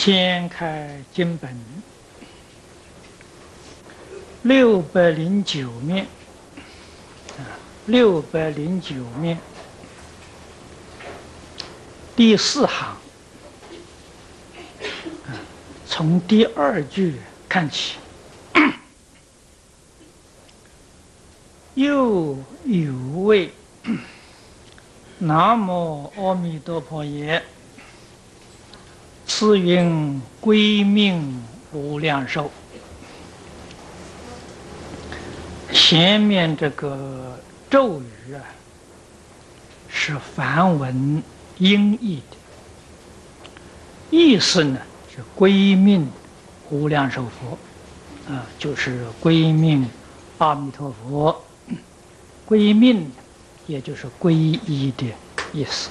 先开经本609面，609面第4行，从第2句看起。又有谓：南无阿弥陀佛也。此云归命无量寿。前面这个咒语是梵文音译的，意思呢是归命无量寿佛，就是归命阿弥陀佛。归命也就是皈依的意思。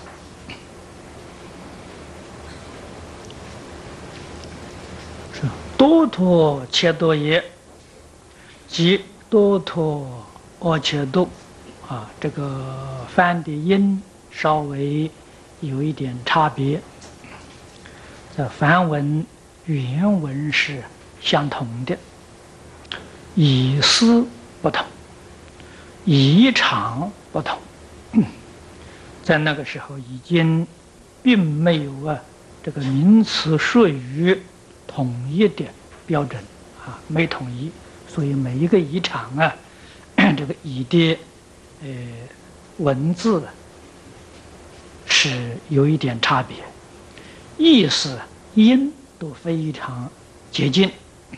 是多陀切多耶，即多陀阿切多这个翻的音稍微有一点差别。这梵文原文是相同的，意思不同，意场不同。在那个时候已经并没有这个名词术语统一的标准没统一，所以每一个仪场这个仪的文字是有一点差别，意思音都非常接近。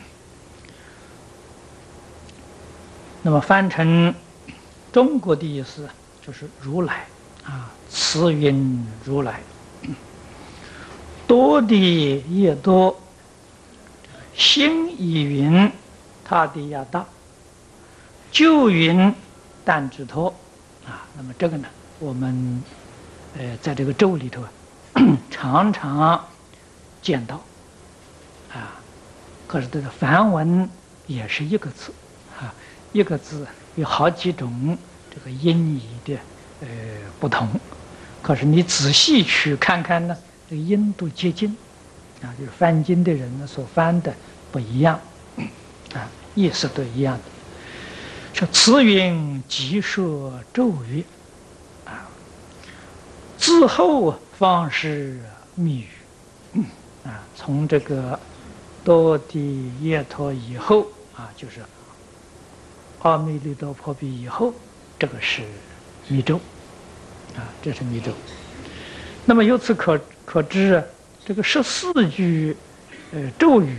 那么翻成中国的意思就是如来慈云如来。多的越多，心以云他的越大，就云但之托那么这个呢，我们在这个咒里头常常见到可是这个梵文也是一个字一个字有好几种这个音译的不同，可是你仔细去看看呢，这个音都接近就是翻经的人呢所翻的不一样意思都一样的。说此云即说咒语之后方是密语从这个多地耶陀以后就是阿弥陀佛比以后，这个是密咒这是密咒。那么由此可知这个14句咒语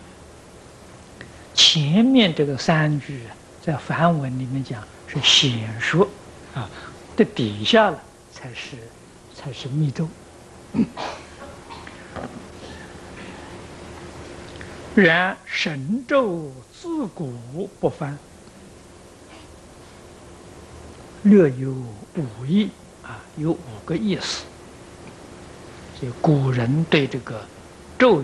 前面这个3句在梵文里面讲是显说的底下了才是密咒。然神咒自古不翻，略有5义有5个意思。所以古人对这个咒语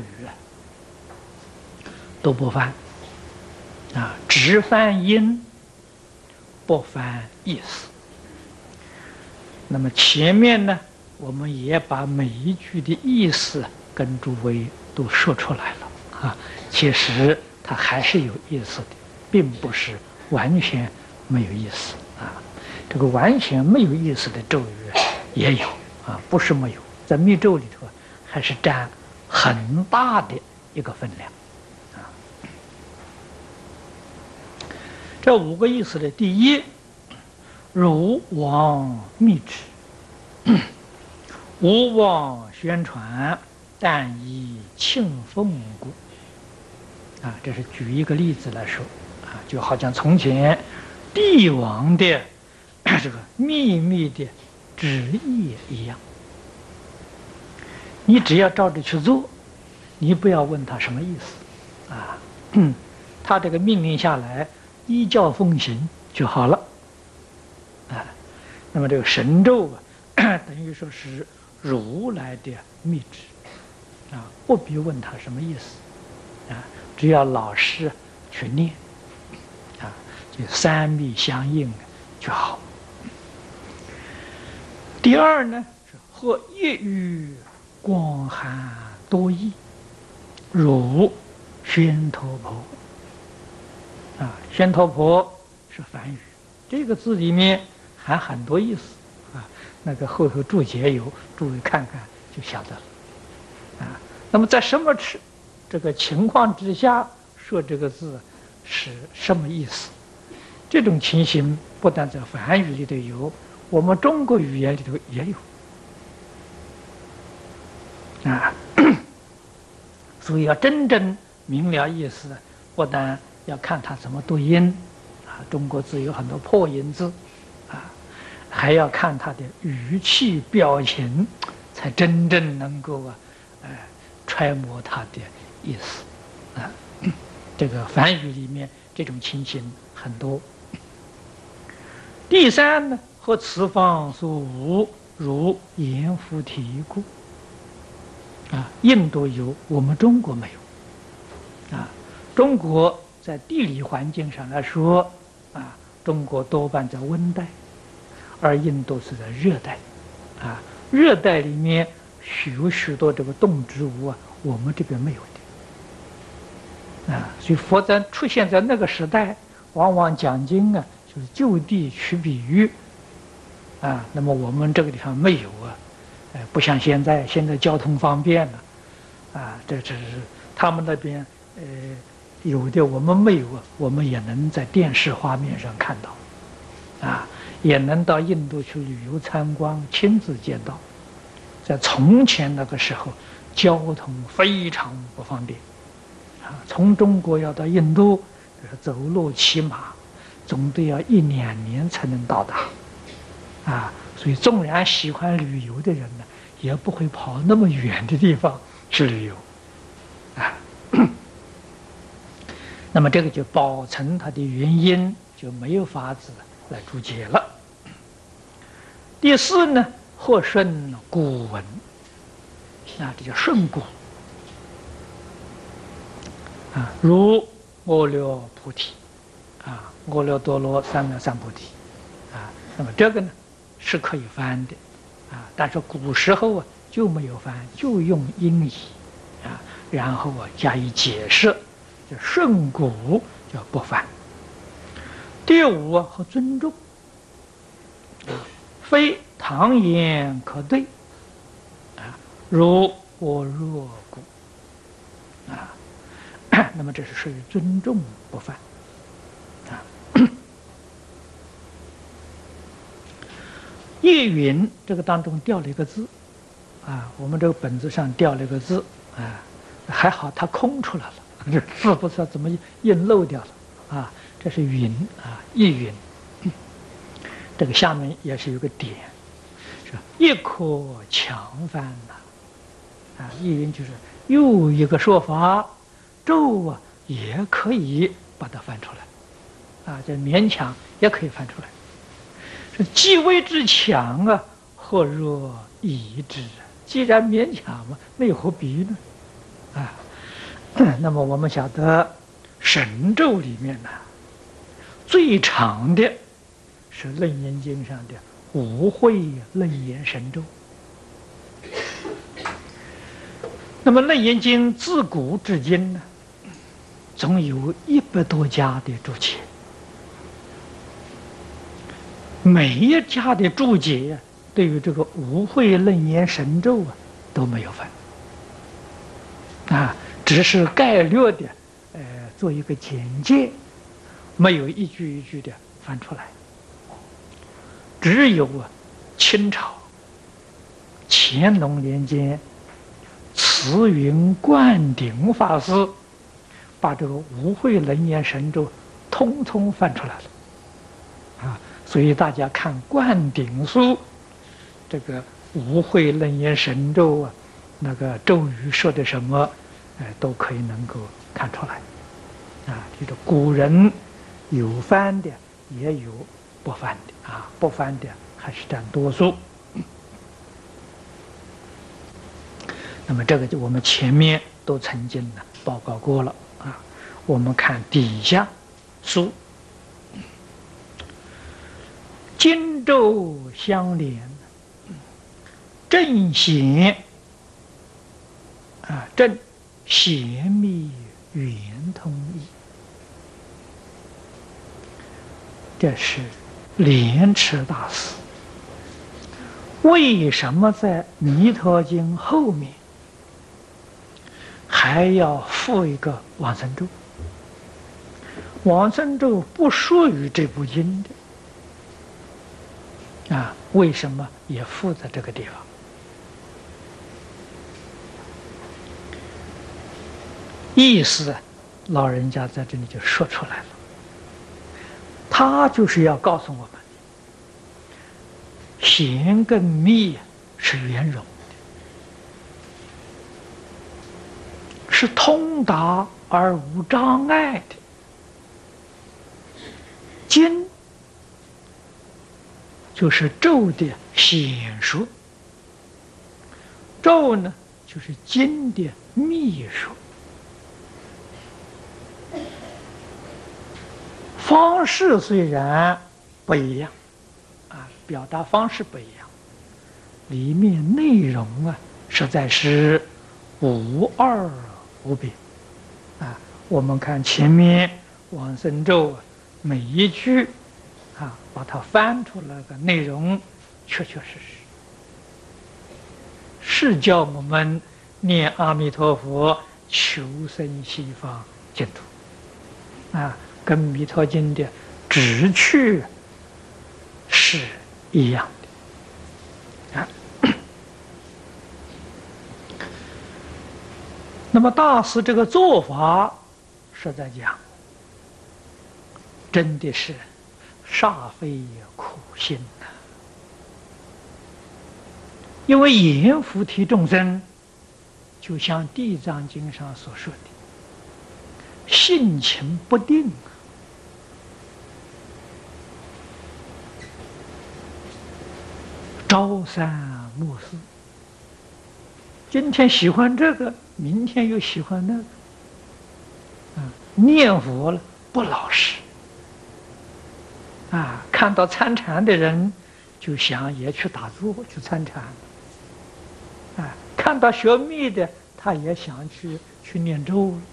都不翻只翻音，不翻意思。那么前面呢，我们也把每一句的意思跟诸位都说出来了其实它还是有意思的，并不是完全没有意思这个完全没有意思的咒语也有不是没有，在密咒里头还是占很大的一个分量这5个意思的第一，汝往密旨，吾往宣传，但以庆奉故这是举一个例子来说就好像从前帝王的这个秘密的旨意一样，你只要照着去做，你不要问他什么意思他这个命令下来依教奉行就好了那么这个神咒等于说是如来的密旨不必问他什么意思只要老实去念就3密相应就好。第二呢，是或一语广含多义如宣陀婆宣陀婆是梵语，这个字里面含很多意思那个后头注解有，诸位看看就晓得了那么在什么这个情况之下说这个字是什么意思？这种情形不但在梵语里头有，我们中国语言里头也有所以要真正明了意思，不但要看它怎么读音中国字有很多破音字还要看它的语气表情，才真正能够揣摩它的意思这个梵语里面这种情形很多。第三呢，和此方所无，如阎浮提故印度有，我们中国没有中国在地理环境上来说中国多半在温带，而印度是在热带热带里面有许多这个动植物我们这边没有的所以佛在出现在那个时代，往往讲经就是就地取比喻那么我们这个地方没有不像现在交通方便了这只是他们那边有的我们没有我们也能在电视画面上看到也能到印度去旅游参观，亲自见到。在从前那个时候，交通非常不方便从中国要到印度，走路骑马总得要1-2年才能到达所以纵然喜欢旅游的人呢，也不会跑那么远的地方去旅游那么这个就保存它的原因，就没有法子来注解了。第四呢，或顺古文这叫顺古如阿耨菩提阿耨多罗三藐三菩提那么这个呢是可以翻的但是古时候就没有翻，就用音译然后加以解释，就顺古叫不翻。第五和尊重非唐言可对如我若故那么这是属于尊重不犯叶云这个当中掉了一个字我们这个本子上掉了一个字还好它空出来了，这字不知道怎么印漏掉了这是云叶云这个下面也是有个点，是亦可强翻叶云就是又一个说法，咒也可以把它翻出来这勉强也可以翻出来。是既为之强或若已之，既然勉强嘛，那又何必呢那么我们晓得神咒里面呢最长的是《楞严经》上的无慧楞严神咒。那么《楞严经》自古至今呢，总有100多家的注解，每一家的注解对于这个无慧楞严神咒都没有分只是概略的做一个简介，没有一句一句的翻出来。只有清朝乾隆年间慈云灌顶法师把这个无慧楞严神咒通通翻出来了所以大家看灌顶书这个无慧楞严神咒那个咒语说的什么都可以能够看出来这个古人有翻的也有不翻的不翻的还是占多数。那么这个就我们前面都曾经报告过了我们看底下书，经咒相连，正显正显密圆通义。这是莲池大师为什么在《弥陀经》后面还要附一个往生咒？往生咒不属于这部经的啊，为什么也附在这个地方？意思老人家在这里就说出来了，他就是要告诉我们，显跟密是圆融的，是通达而无障碍的。经就是咒的显说，咒呢就是经的密说。方式虽然不一样，啊，表达方式不一样，里面内容啊，实在是无二无别。啊，我们看前面往生咒啊，每一句啊，把它翻出来的内容，确确实实是叫我们念阿弥陀佛，求生西方净土，啊。跟《弥陀经》的旨趣是一样的啊。那么大师这个做法是在讲，真的是煞费苦心呐。因为阎浮提众生，就像《地藏经》上所说的，性情不定。朝三暮四，今天喜欢这个，明天又喜欢那个，念佛了不老实，啊，看到参禅的人就想也去打坐去参禅，啊，看到学密的他也想去念咒了，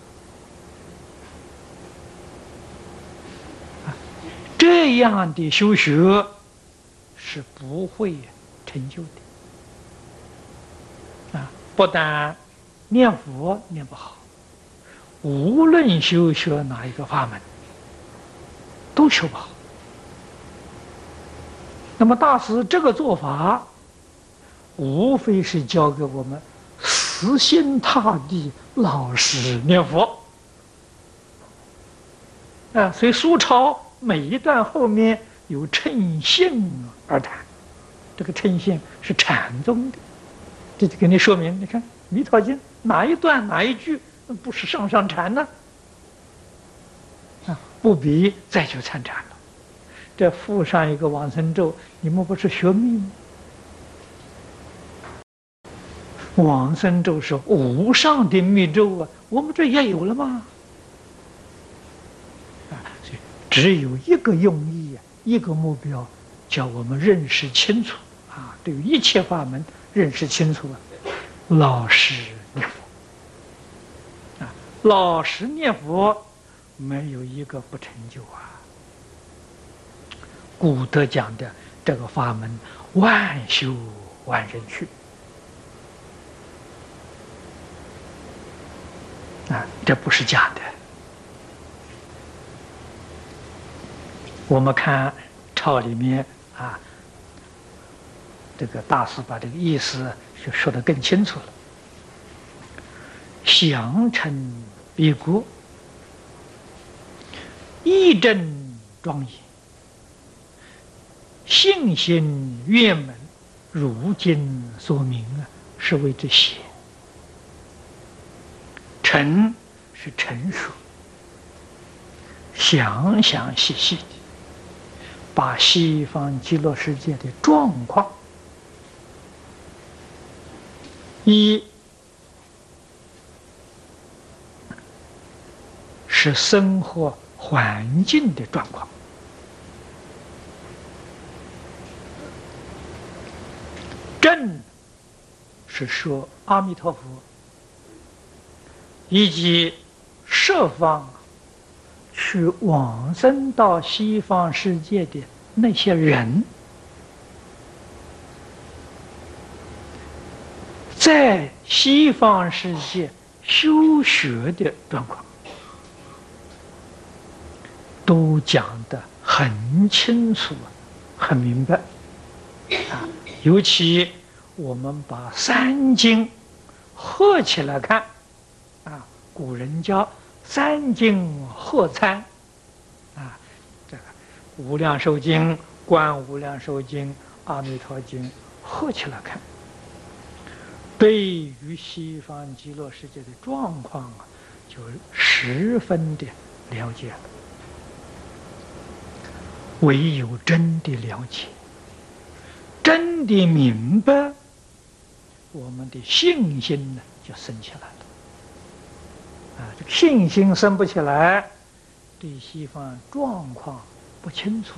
这样的修学是不会成就的啊！不但念佛念不好，无论修学哪一个法门，都修不好。那么大师这个做法，无非是教给我们死心塌地、老实念佛啊。所以苏超每一段后面有称性而谈，这个称性是禅宗的，这就给你说明。你看《弥陀经》哪一段哪一句不是上禅呢？啊，不必再去参禅了。这附上一个往生咒，你们不是学密吗？往生咒是无上的密咒啊，我们这也有了吗？啊，所以只有一个用意，一个目标，叫我们认识清楚啊，对于一切法门认识清楚啊，老实念佛啊，老实念佛，没有一个不成就啊。古德讲的这个法门，万修万人去啊，这不是假的。我们看抄里面啊，这个大师把这个意思就说得更清楚了。详称彼国，义正庄严，信心圆满，如今所明啊，是谓之显。成是成熟，详详细细的把西方极乐世界的状况，一是生活环境的状况，正是说阿弥陀佛以及十方去往生到西方世界的那些人，在西方世界修学的状况，都讲得很清楚、很明白啊。尤其我们把三经合起来看啊，古人叫三经合参啊，这个无量寿经、观无量寿经、阿弥陀经合起来看，对于西方极乐世界的状况啊，就十分的了解了。唯有真的了解，真的明白，我们的信心呢就生起来了。啊，这个信心生不起来，对西方状况不清楚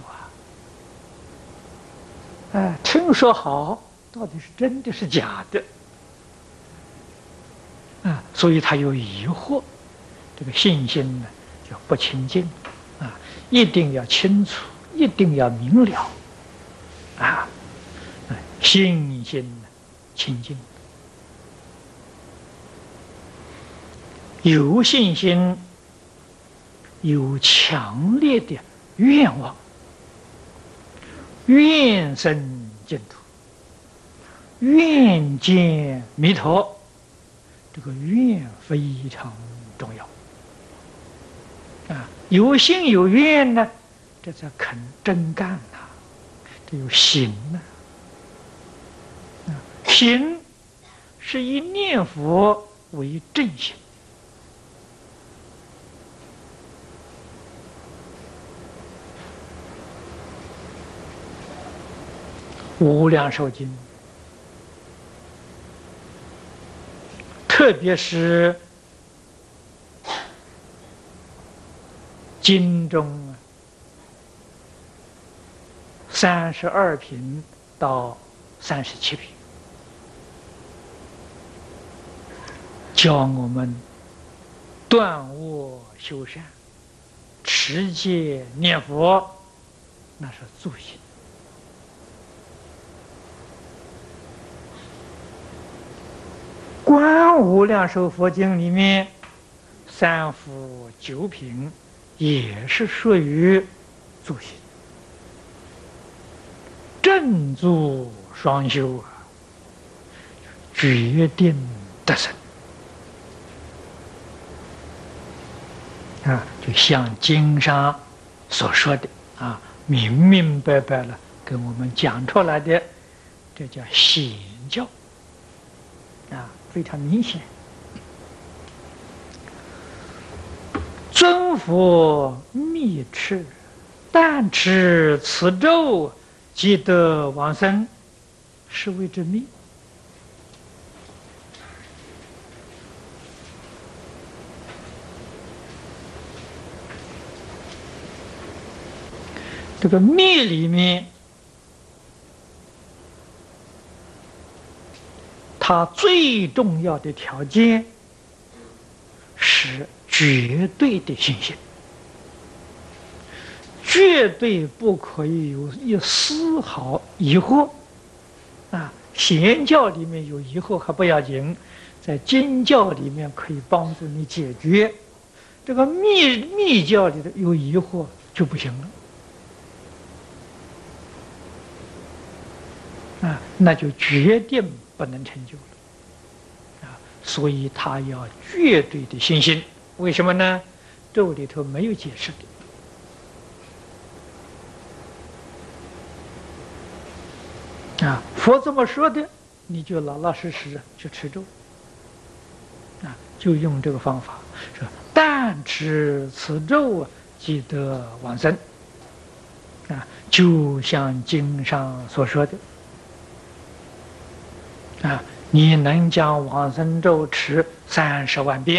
啊。哎，听说好，到底是真的是假的？啊，所以他有疑惑，这个信心呢就不清净啊，一定要清楚，一定要明了啊，信心呢清净，有信心，有强烈的愿望，愿生净土，愿见弥陀。这个愿非常重要啊！有心有愿呢，这才肯真干呐、这有行呢、行是以念佛为正行。无量寿经，特别是经中32品到37品，教我们断恶修善、持戒念佛，那是助行。观无量寿佛经里面3辅9品也是属于助行，正住双修啊，决定得生啊，就像经上所说的啊，明明白白了跟我们讲出来的，这叫显教啊，非常明显。尊佛密持，但持此咒，即得往生，是谓之密。这个密里面，它最重要的条件是绝对的信心，绝对不可以有一丝毫疑惑啊！显教里面有疑惑还不要紧，在经教里面可以帮助你解决。这个密教里的有疑惑就不行了啊，那就决定不能成就了啊！所以他要绝对的信心。为什么呢？咒里头没有解释的啊，佛这么说的，你就老老实实去持咒啊，就用这个方法，说但持此咒，即得往生啊，就像经上所说的啊，你能将往生咒持30万遍。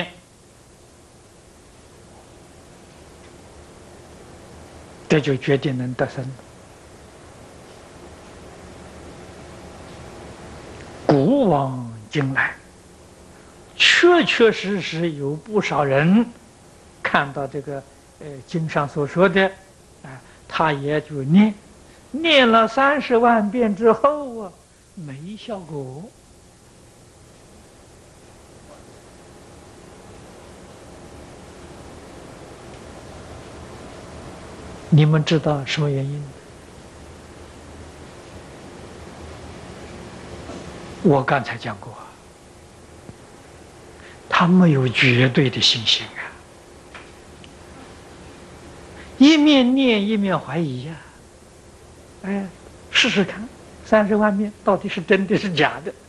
这就决定能得生。古往今来，确确确实实有不少人看到这个经上所说的，他也就念了30万遍之后啊，没效果。你们知道什么原因？我刚才讲过，他没有绝对的信心啊，一面念一面怀疑呀。试试看，30万遍到底是真的是假的？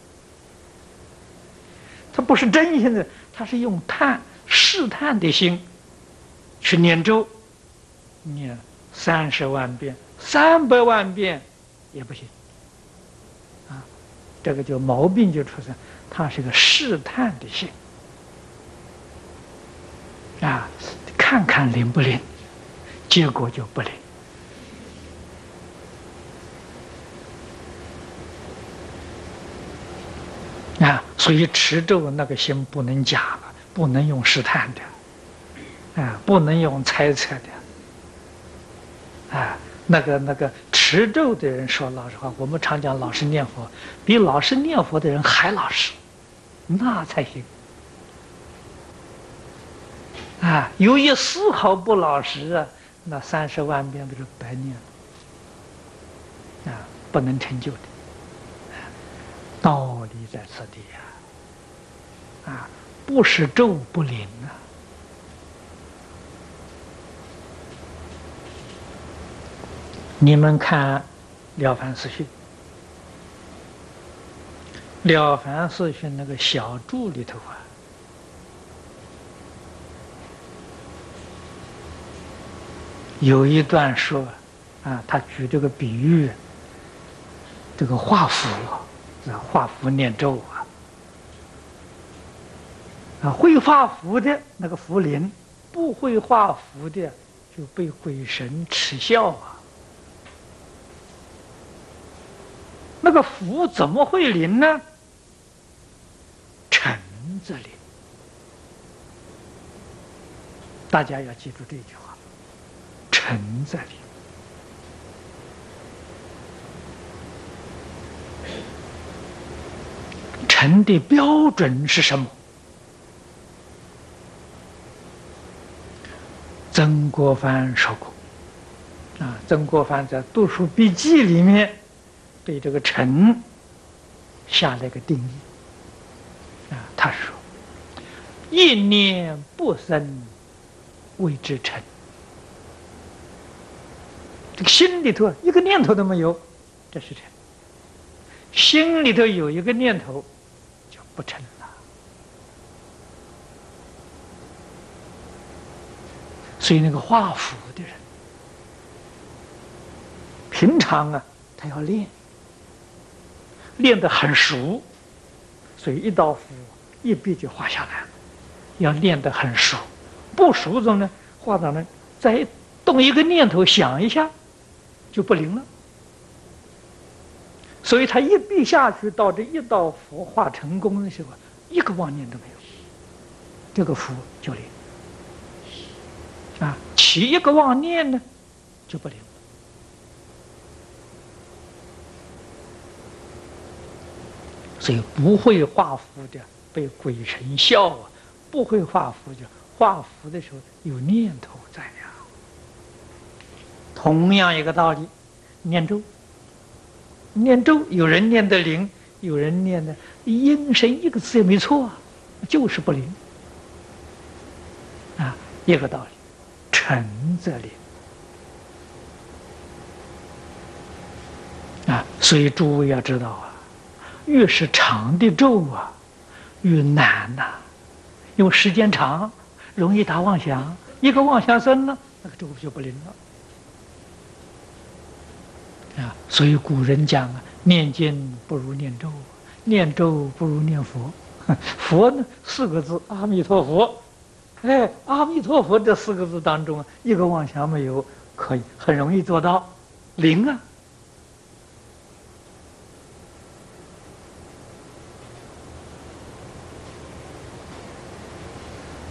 他不是真心的，他是用试探的心去念咒，念30万遍、300万遍也不行啊！这个就毛病就出现，他是个试探的心啊，看看灵不灵，结果就不灵啊！所以持咒那个心不能假了，不能用试探的啊，不能用猜测的。那个持咒的人说老实话，我们常讲老实念佛，比老实念佛的人还老实，那才行啊！有一丝毫不老实啊，那30万遍不是白念了啊，不能成就的。道理在此地呀，不是咒不灵啊。你们看《了凡四训》，《了凡四训》那个小注里头有一段说他举这个比喻，这个画符画符念咒会画符的那个符灵，不会画符的就被鬼神耻笑那个符怎么会灵呢？诚则灵。大家要记住这句话，诚则灵。诚的标准是什么？曾国藩说过曾国藩在《读书笔记》里面对这个诚下了一个定义他说：一念不生谓之诚。这个心里头一个念头都没有，这是诚。心里头有一个念头就不诚了。所以那个画符的人平常他要练得很熟，所以一道符一笔就画下来了，要练得很熟。不熟中呢，画到那再动一个念头想一下就不灵了。所以他一笔下去，到这一道符画成功的时候，一个妄念都没有，这个符就灵起一个妄念呢就不灵。所以不会画符的被鬼神笑不会画符的画符的时候有念头在同样一个道理，念咒有人念得灵，有人念的阴声一个字也没错就是不灵一个道理，诚则灵所以诸位要知道越是长的咒越难因为时间长容易打妄想，一个妄想生了，那个咒就不灵了所以古人讲念经不如念咒，念咒不如念佛。佛呢4个字阿弥陀佛，阿弥陀佛这4个字当中一个妄想没有，可以很容易做到灵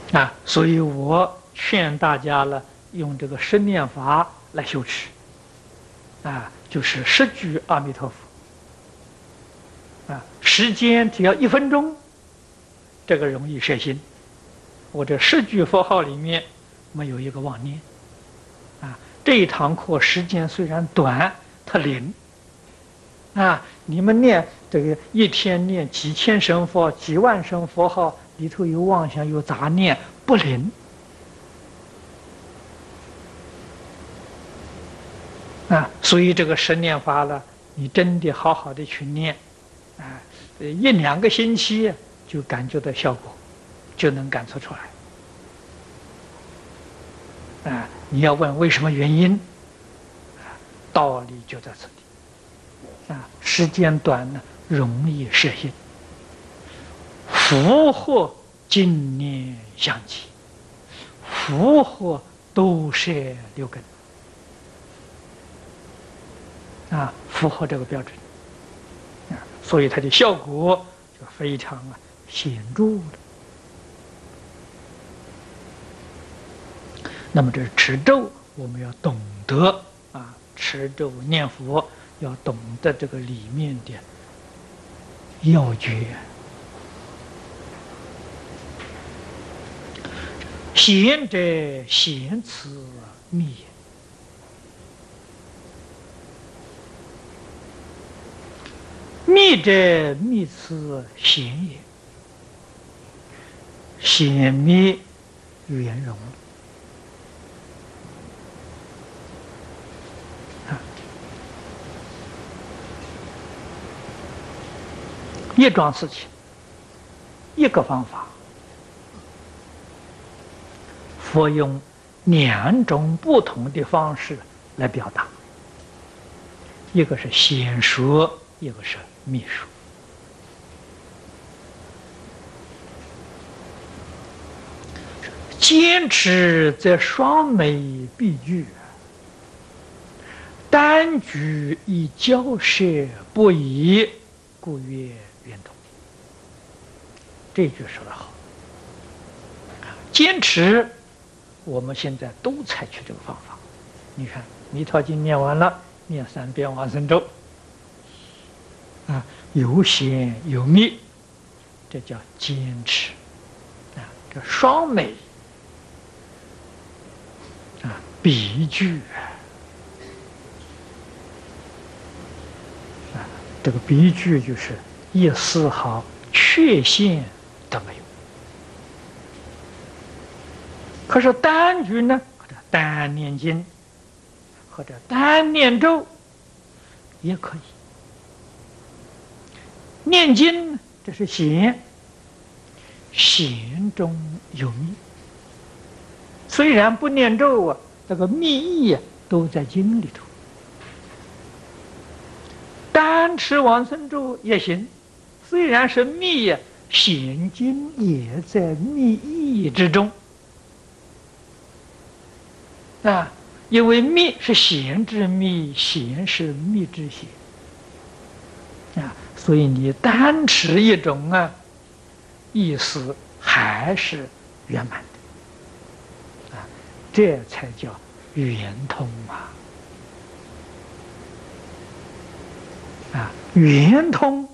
所以我劝大家呢，用这个十念法来修持，就是十句阿弥陀佛，时间只要1分钟，这个容易摄心。我这10句佛号里面没有一个妄念，这一堂课时间虽然短，它灵，你们念这个一天念几千声佛、几万声佛号，里头有妄想、有杂念，不灵。所以这个十念法呢，你真的好好的去念，1、2个星期就感觉到效果，就能感受出来。你要问为什么原因，道理就在这里。时间短呢，容易摄心，福祸经念相继，福祸都摄6根。符合这个标准，所以它的效果就非常显著的。那么这持咒，我们要懂得持咒念佛要懂得这个里面的要诀。贤者贤辞密也。密者密辞贤也，显密圆融。一桩事情，一个方法，佛用2种不同的方式来表达，一个是显说，一个是密说。坚持则双美必具，单举以交涉不已，故曰圆通。这句说得好。坚持，我们现在都采取这个方法。你看，弥陀经念完了，念3遍往生咒，有显有密，这叫坚持。这双美比句这个比句就是一丝毫缺陷都没有。可是单句呢，或者单念经，或者单念咒也可以。念经这是显，显中有密。虽然不念咒这个密意都在经里头。单持往生咒也行，虽然是密显经也在密意之中。因为密是显之密，显是密之显。所以你单持一种意思还是圆满的。这才叫圆通圆通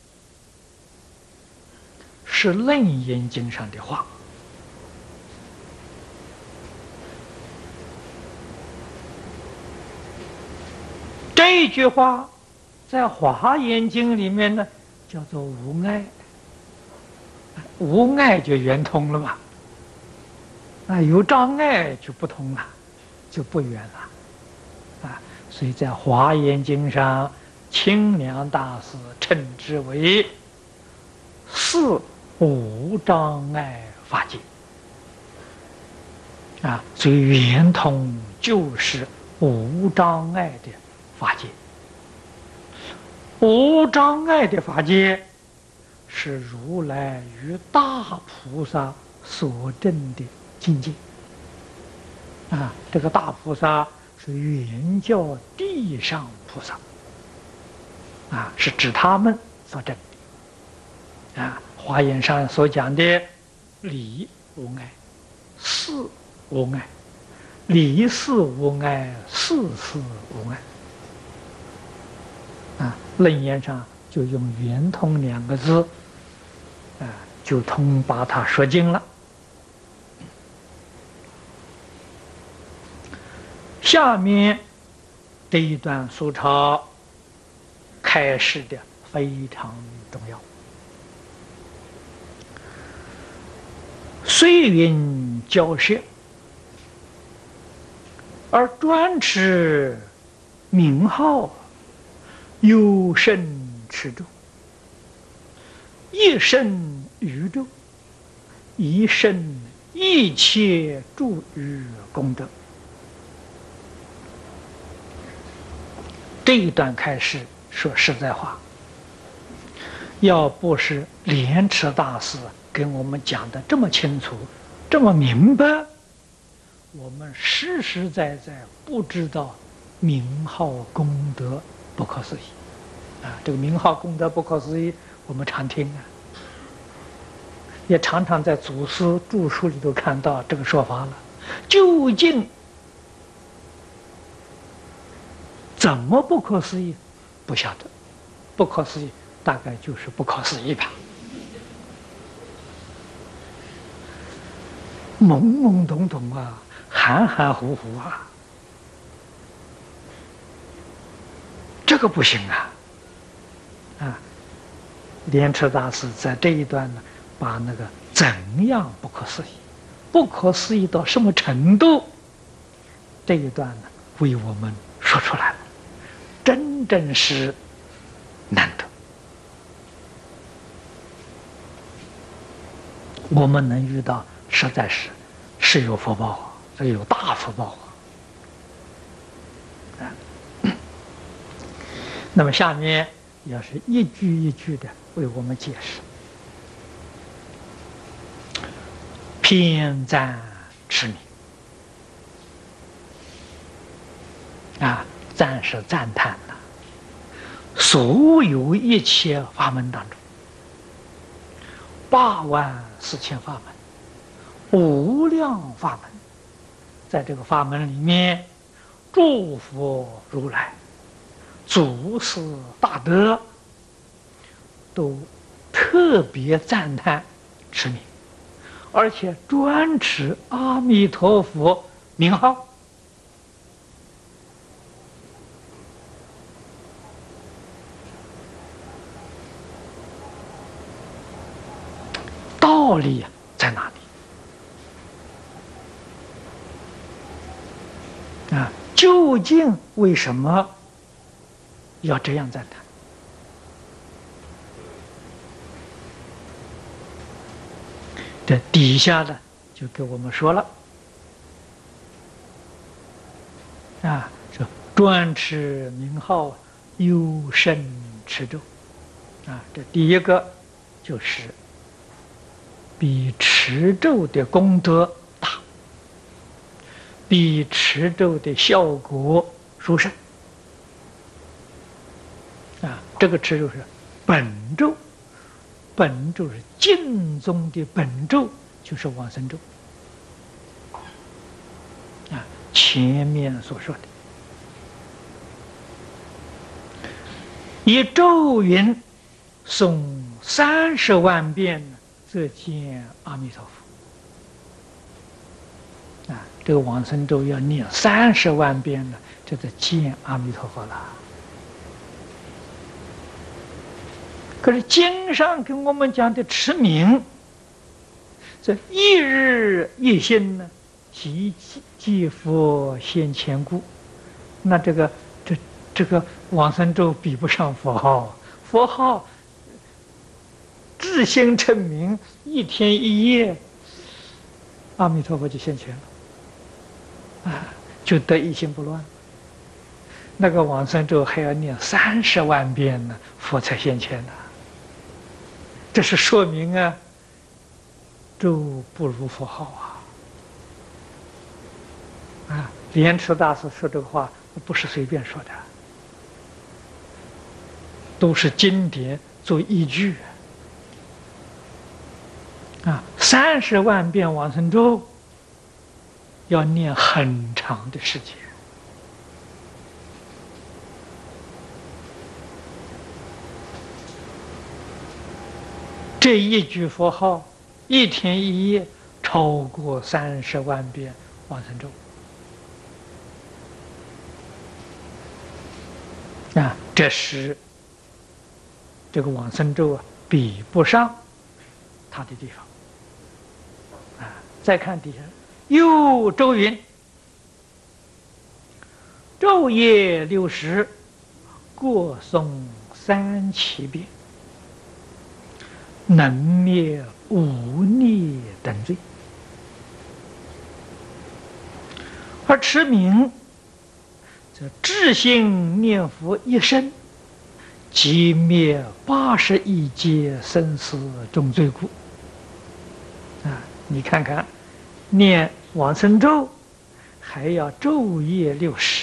是《楞严经》上的话。这句话在《华严经》里面呢，叫做无碍。无碍就圆通了嘛。有障碍就不通了，就不圆了。所以在《华严经》上，清凉大师称之为四无障碍法界。所以圆通就是无障碍的法界。无障碍的法界是如来与大菩萨所证的境界。这个大菩萨是原教地上菩萨。是指他们所证的。华严上所讲的理无碍。 事无碍，离事无碍，事事无碍。楞严上就用圆通两个字，就通把它说尽了。下面这一段苏钞开示的非常重要。虽云教摄，而专持名号，有甚持咒，一生宇宙，一生一切诸于功德。这一段开始说实在话，要不是莲池大师给我们讲的这么清楚，这么明白，我们实实在在不知道名号功德不可思议。这个名号功德不可思议，我们常听也常常在祖师著书里头看到这个说法了。究竟怎么不可思议？不晓得。不可思议，大概就是不可思议吧。懵懵懂懂含含糊糊这个不行莲池大师在这一段呢，把那个怎样不可思议，不可思议到什么程度，这一段呢，为我们说出来了，真正是难得。我们能遇到，实在是有福报这有大福报那么下面要是一句一句的为我们解释。偏赞持名赞是赞叹所有一切法门当中84000法门，无量法门，在这个法门里面，诸佛如来、祖师大德都特别赞叹持名，而且专持阿弥陀佛名号。道理在哪里究竟为什么要这样赞叹？这底下呢就给我们说了说专持名号，有甚持咒这第一个就是比持咒的功德大，比持咒的效果殊胜这个持咒是本咒，本咒是净宗的本咒，就是往生咒前面所说的以咒云诵30万遍则见阿弥陀佛这个往生咒要念30万遍呢，这就见阿弥陀佛了。可是经上跟我们讲的持名，这一日一心呢，即佛现前故。那这个往生咒比不上佛号，佛号自心称名，一天一夜，阿弥陀佛就现前了就得一心不乱。那个往生咒还要念30万遍呢，佛才现前呢。这是说明咒不如佛号莲池大师说这个话不是随便说的，都是经典做依据30万遍往生咒要念很长的时间。这一句佛号，一天一夜超过30万遍往生咒。啊，这是这个往生咒啊，比不上它的地方。啊，再看底下，又咒云：昼夜60，过诵3七遍，能灭无逆等罪。而持名则至心念佛一生，即灭81劫生死重罪故。啊，你看看，念往生咒还要昼夜60，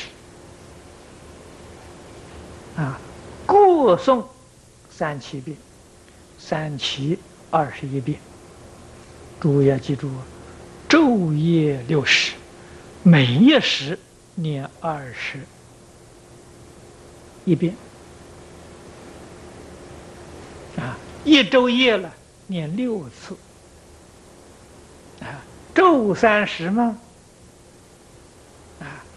啊，过诵3七遍，3七21遍。诸位要记住，昼夜60，每一时念21遍。啊，一昼夜了念6次。啊，昼30嘛，啊，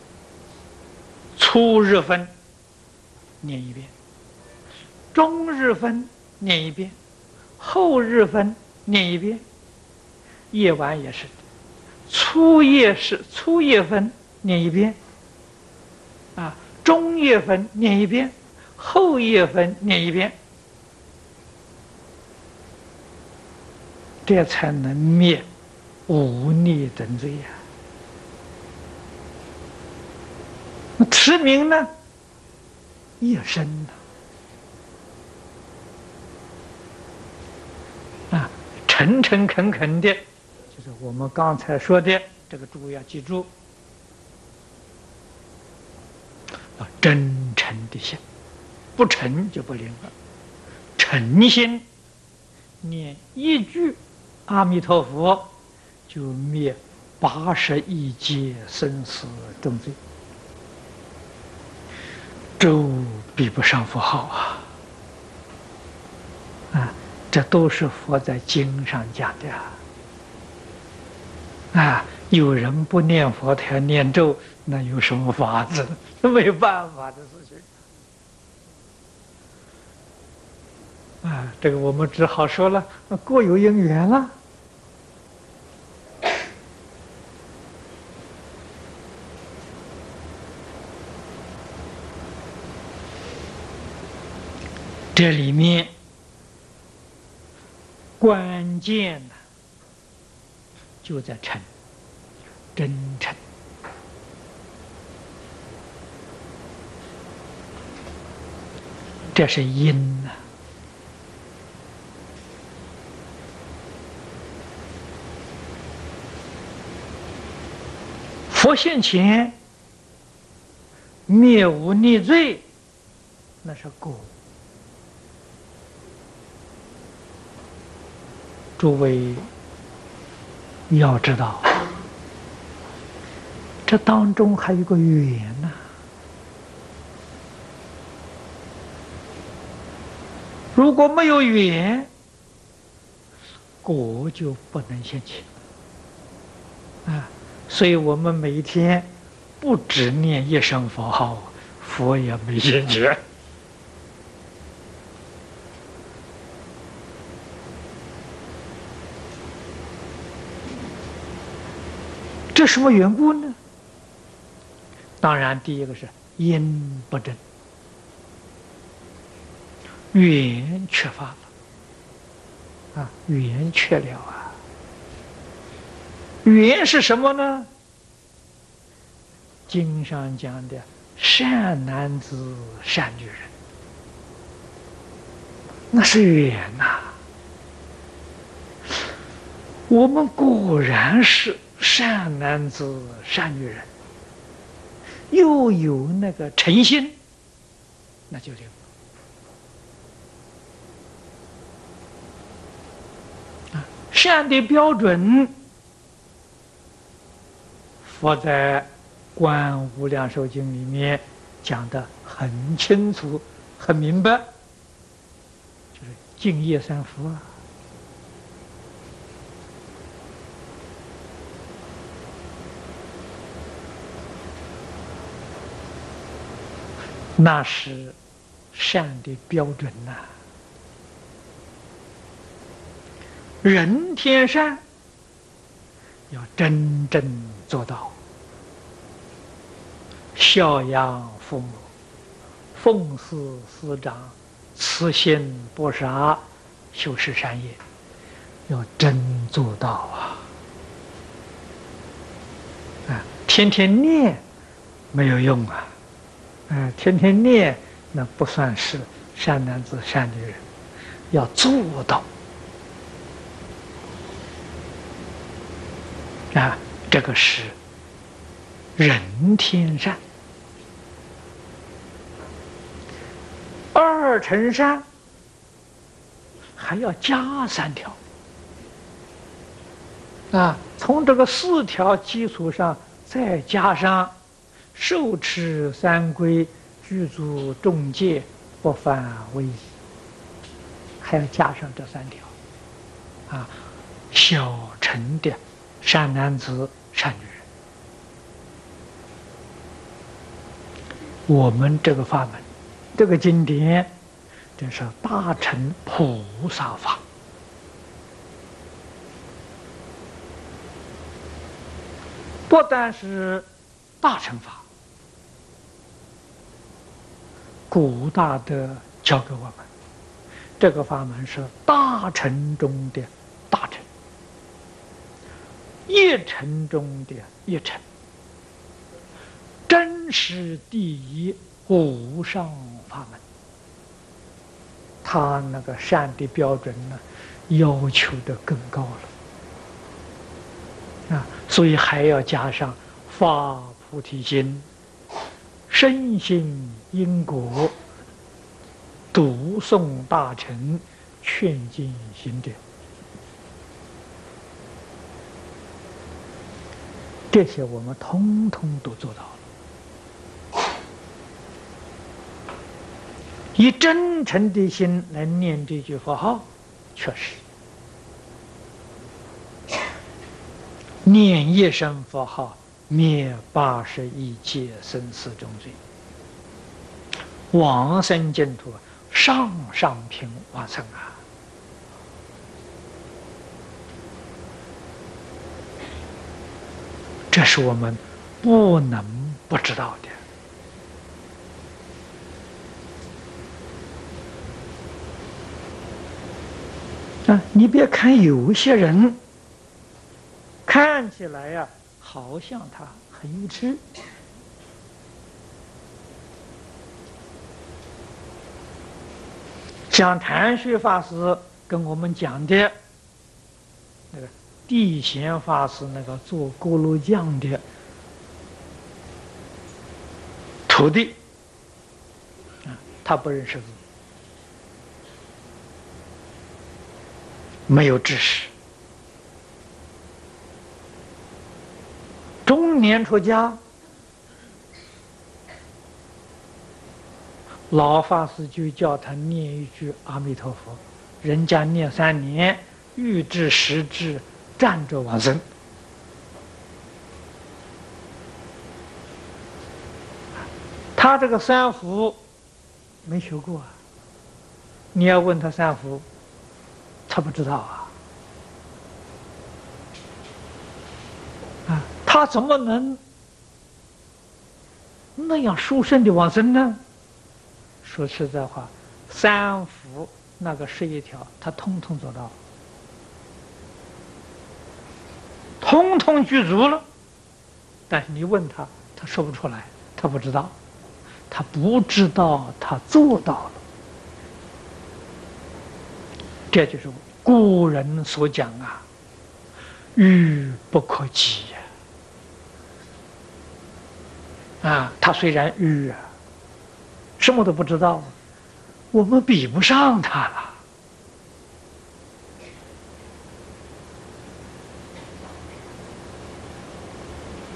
初日分念1遍，中日分念1遍，后日分念1遍，夜晚也是，初夜分念1遍，啊，中夜分念1遍，后夜分念1遍，这才能灭无逆等罪呀。那持名呢，一生啊，诚诚恳恳的，就是我们刚才说的这个，诸位要记住啊，真诚的心，不诚就不灵了。诚心念一句阿弥陀佛，就灭81劫生死重罪。咒比不上佛号啊！啊，这都是佛在经上讲的啊！有人不念佛，他要念咒，那有什么法子？没办法的事情啊！这个我们只好说了，各有因缘了。这里面关键呢，就在诚，真诚。这是因呐。佛现前灭无逆罪，那是果。诸位要知道，这当中还有个缘呐。如果没有缘，果就不能现前啊。所以我们每一天不只念一声佛号，佛也没现前。这什么缘故呢？当然，第一个是因不正，缘缺乏了啊，缘缺了啊。缘是什么呢？经上讲的善男子、善女人，那是缘呐。我们果然是善男子、善女人，又有那个诚心，那就灵啊。善的标准佛在《观无量寿经》里面讲得很清楚、很明白，就是净业三福啊。那是善的标准呐、人天善要真正做到孝养父母、奉事师长、慈心不杀、修持善业，要真做到啊！天天念没有用啊！天天念那不算是善男子、善女人，要做到啊！这个是人天善。二乘善还要加3条啊！从这个4条基础上再加上受持三规，具足众戒，不犯威仪，还要加上这3条啊！小乘的善男子、善女人，我们这个法门，这个经典，这是大乘菩萨法。不但是大乘法，古大德教给我们，这个法门是大乘中的大乘，一乘中的一乘，真实第一无上法门。他那个善的标准呢，要求的更高了啊！所以还要加上发菩提心、深信因果、读诵大乘、劝进行者，这些我们通通都做到了。以真诚的心来念这句佛号，确实念一声佛号，灭81劫生死重罪，往生净土，上上品往生啊！这是我们不能不知道的。你别看有些人看起来呀，好像他很愚痴，像谭旭法师跟我们讲的那个地贤法师那个做锅炉匠的徒弟他不认识字，没有知识，中年出家，老法师就叫他念一句阿弥陀佛，人家念3年，欲知时至，站着往生。他这个3福没学过啊，你要问他3福，他不知道啊！他怎么能那样殊胜的往生呢？说实在话，3福那个11条，他通通做到，通通具足了。但是你问他，他说不出来，他不知道，他不知道他做到了。这就是古人所讲啊，愚不可及啊！他虽然愚啊，什么都不知道，我们比不上他了。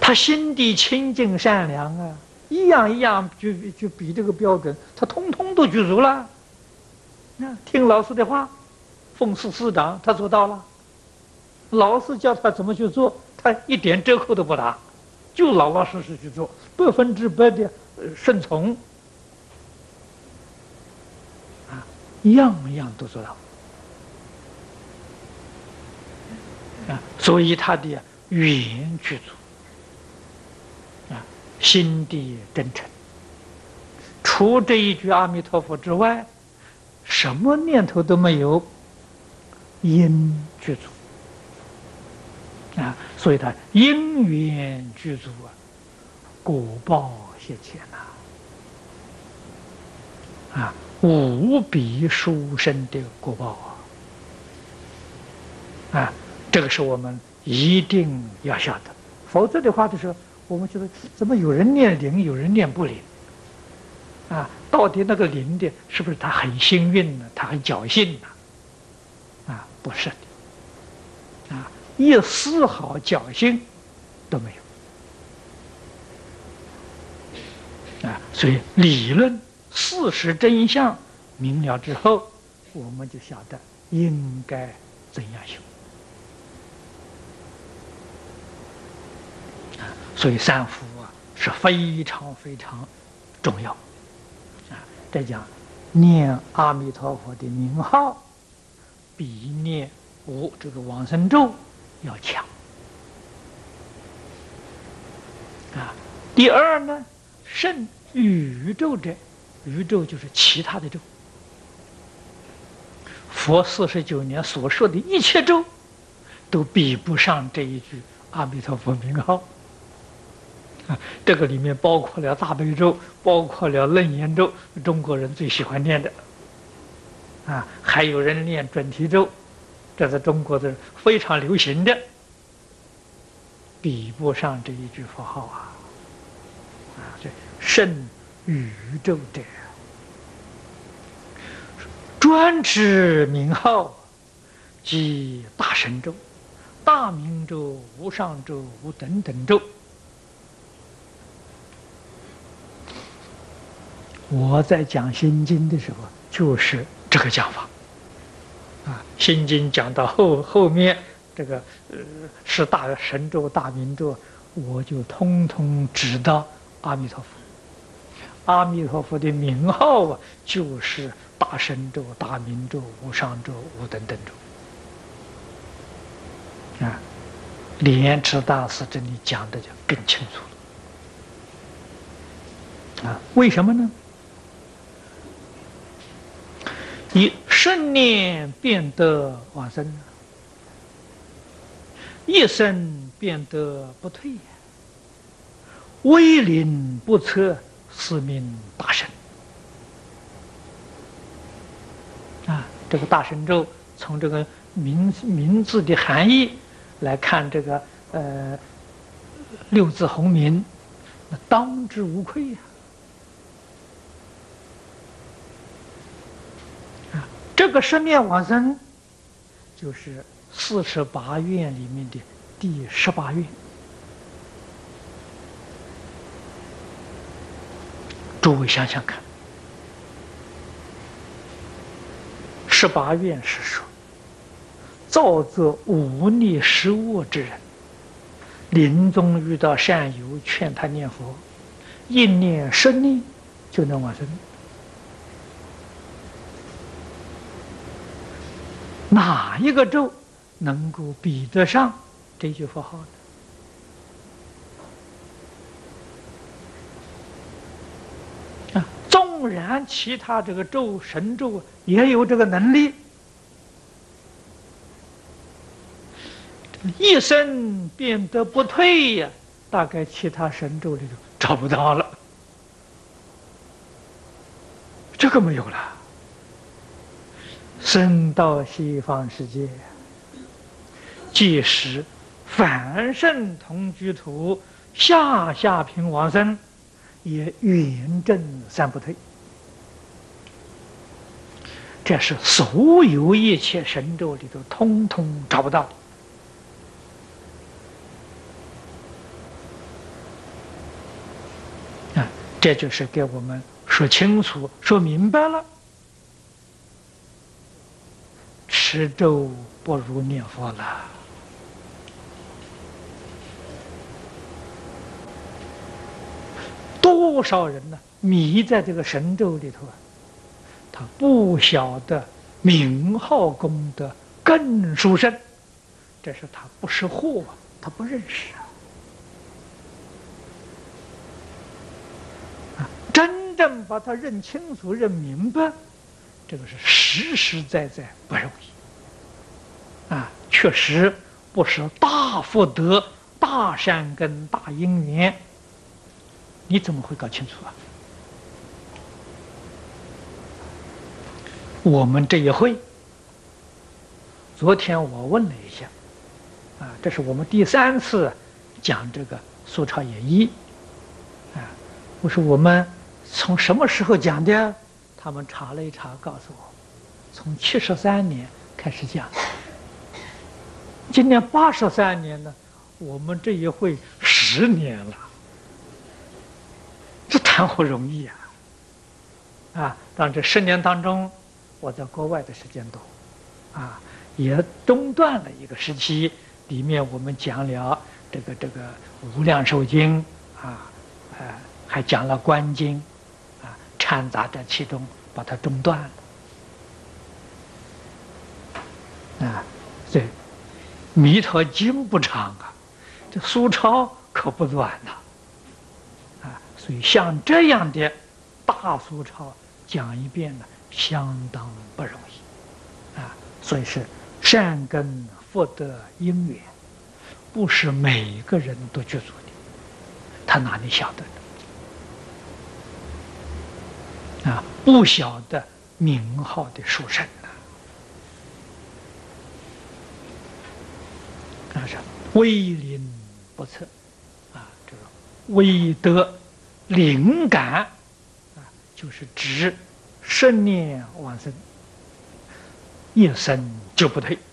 他心地清净善良啊，一样一样就比这个标准，他通通都具足了。那听老师的话，奉事师长，他做到了。老师叫他怎么去做，他一点折扣都不打，就老老实实去做，100%的顺从啊，一样一样都做到啊，所以他的语言具足啊，心地真诚。除这一句阿弥陀佛之外，什么念头都没有，因具足。啊，所以他因缘具足啊，果报现前呐，啊，无比殊胜的果报啊，这个是我们一定要晓得，否则的话的时候，我们觉得怎么有人念灵，有人念不灵，啊，到底那个灵的是不是他很幸运呢？他很侥幸呢？啊，不是的，啊。一丝毫侥幸都没有啊！所以理论事实真相明了之后，我们就晓得应该怎样修啊！所以三福啊是非常非常重要啊！再讲念阿弥陀佛的名号，比念这个往生咒要强啊！第二呢，胜宇宙者，宇宙就是其他的咒。佛49年所说的一切咒，都比不上这一句阿弥陀佛名号啊！这个里面包括了大悲咒，包括了楞严咒，中国人最喜欢念的啊，还有人念准提咒。这在中国的非常流行的，比不上这一句佛号啊！啊，这胜宇宙者，专持名号，即大神咒、大明咒、无上咒、无等等咒。我在讲心经的时候，就是这个讲法。啊，心经讲到后面，这个是大神咒、大明咒，我就通通指到阿弥陀佛。阿弥陀佛的名号啊，就是大神咒、大明咒、无上咒、无等等咒。啊，莲池大师这里讲的就更清楚了。啊，为什么呢？以圣念便得往生，一生便得不退，威灵不测，是名大神。啊，这个大神咒从这个名字的含义来看，这个六字洪名，那当之无愧呀。这个十念往生，就是48愿里面的第18愿。诸位想想看，18愿是说，造作无逆十恶之人，临终遇到善友，劝他念佛，一念10念就能往生。哪一个咒能够比得上这句佛号呢？啊，纵然其他这个咒神咒也有这个能力，一生变得不退呀，大概其他神咒里头找不到了，这个没有了。生到西方世界，即使凡圣同居土，下品往生，也远证三不退。这是所有一切神咒里头通通找不到这就是给我们说清楚、说明白了。持咒不如念佛了。多少人呢迷在这个神咒里头啊，他不晓得名号功德更殊胜，这是他不识货啊，他不认识啊。真正把它认清楚、认明白，这个是实实在在不容易啊！确实不是大福德、大善根、大因缘，你怎么会搞清楚啊？我们这一会，昨天我问了一下，啊，这是我们第3次讲这个苏超演义，啊，我说我们从什么时候讲的？他们查了一查，告诉我，从73年开始讲，今年83年呢，我们这一会10年了，这谈何容易呀！啊，当然这10年当中，我在国外的时间多，啊，也中断了一个时期，里面我们讲了这个无量寿经啊，还讲了观经，啊，掺杂在其中，把它中断了，啊，这弥陀经不长啊，这苏超可不短呐，啊，所以像这样的大苏超讲一遍呢，相当不容易，啊，所以是善根福德因缘，不是每个人都具足的，他哪里晓得呢？啊，不晓得名号的殊胜呢，那是威灵不测，啊，这个威德灵感，啊，就是指10念往生，一生就不退，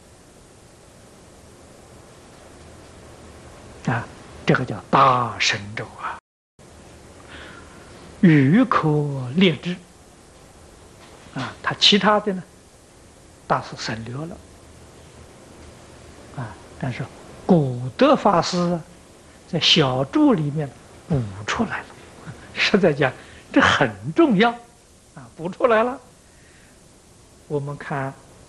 啊，这个叫大神咒啊，语可列之，啊，他其他的呢，大是省略了，啊，但是古德法师在小注里面补出来了，实在讲这很重要，啊，补出来了。我们看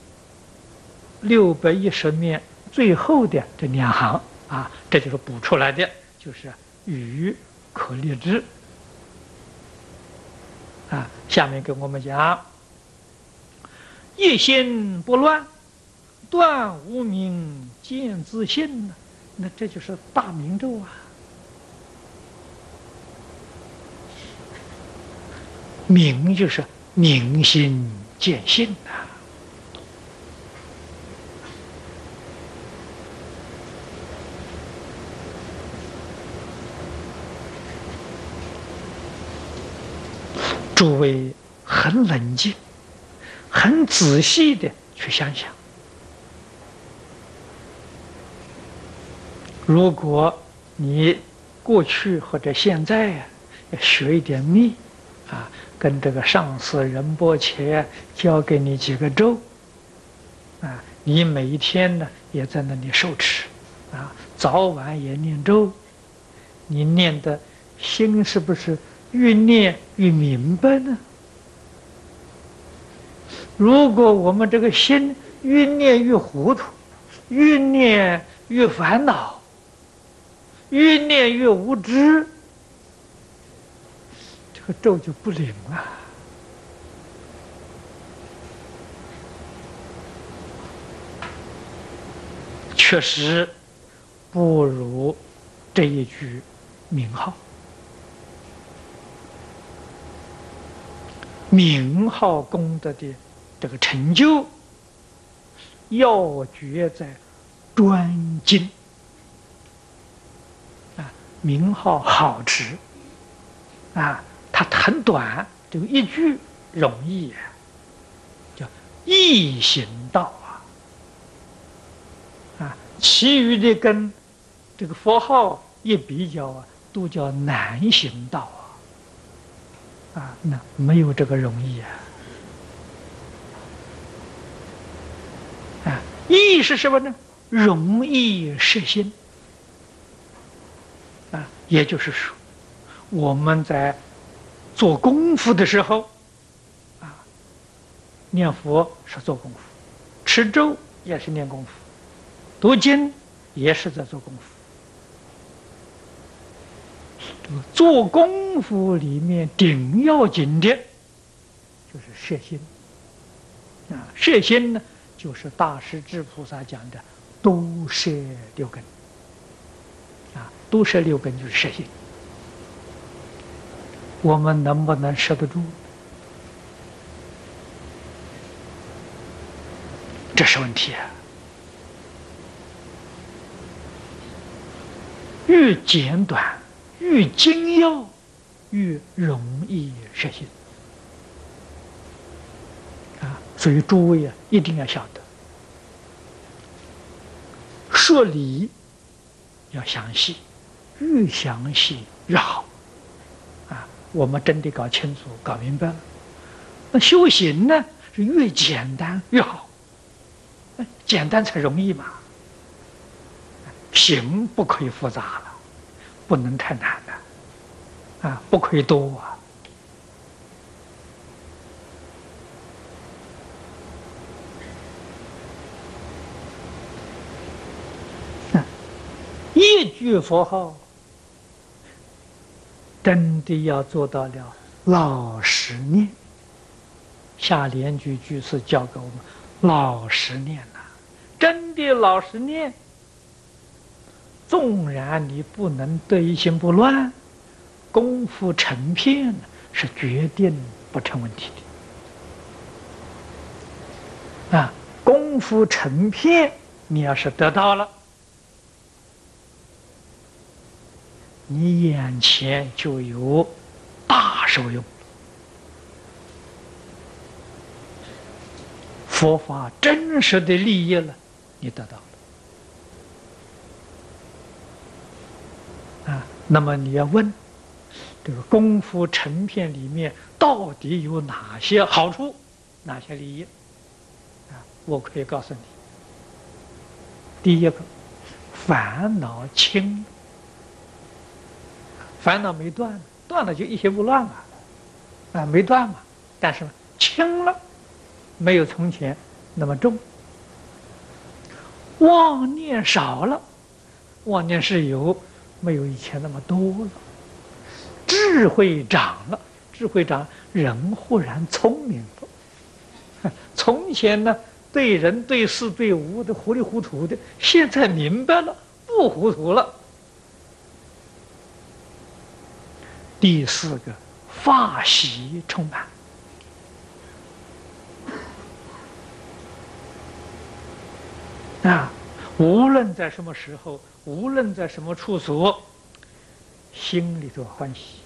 610面最后的这2行啊，这就是补出来的，就是语可列之。啊，下面跟我们讲，一心不乱，断无明，见自性呢，那这就是大明咒啊。明就是明心见性呐，诸位很冷静、很仔细的去想想，如果你过去或者现在呀，要学一点密啊，跟这个上师仁波切教给你几个咒啊，你每一天呢也在那里受持啊，早晚也念咒，你念的心是不是越念越明白呢？如果我们这个心越念越糊涂，越念越烦恼，越念越无知，这个咒就不灵了。确实不如这一句名号。名号功德的这个成就，要诀在专精啊，名号好持啊，它很短，这个一句容易啊，叫易行道啊，其余的跟这个佛号一比较啊，都叫难行道啊。 那没有这个容易易是什么呢？容易摄心也就是说，我们在做功夫的时候念佛是做功夫，持咒也是念功夫，读经也是在做功夫。做功夫里面顶要紧的就是摄心摄心呢，就是大势至菩萨讲的都摄六根都摄六根就是摄心。我们能不能摄得住？这是问题越简短越精要，越容易实现所以诸位一定要晓得，说理要详细，越详细越好我们真的搞清楚、搞明白了。那修行呢，是越简单越好，简单才容易嘛。行不可以复杂了，不能太难了不可以多一句佛号真的要做到了老实念。下联句句是教给我们老实念真的老实念，纵然你不能得一心不乱，功夫成片是决定不成问题的功夫成片你要是得到了，你眼前就有大受用，佛法真实的利益了，你得到了那么你要问这个功夫成片里面到底有哪些好处，哪些利益我可以告诉你，第一个，烦恼轻，烦恼没断，断了就一心不乱没断嘛，但是轻了，没有从前那么重，妄念少了，妄念是有，没有以前那么多了，智慧长了，智慧长，人忽然聪明了。从前呢，对人对事对物的糊里糊涂的，现在明白了，不糊涂了。第四个，法喜充满无论在什么时候，无论在什么处所，心里头欢喜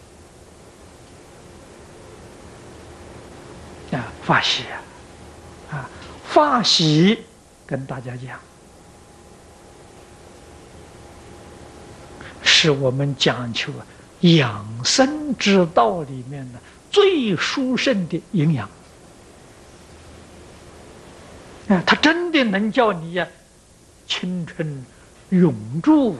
法喜法喜跟大家讲，是我们讲求养生之道里面的最殊胜的营养它真的能叫你青春永驻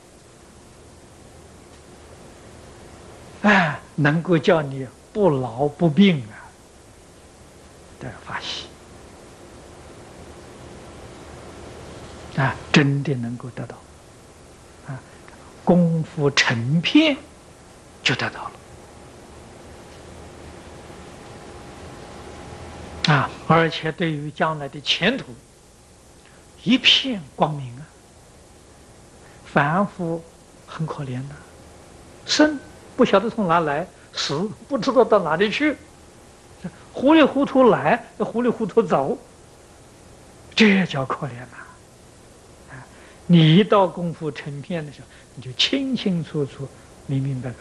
能够叫你不老不病的法喜真的能够得到功夫成片就得到了而且对于将来的前途一片光明凡夫很可怜生不晓得从哪来，死不知道到哪里去，糊里糊涂来，糊里糊涂走，这叫可怜你一到功夫成片的时候，你就清清楚楚、明明白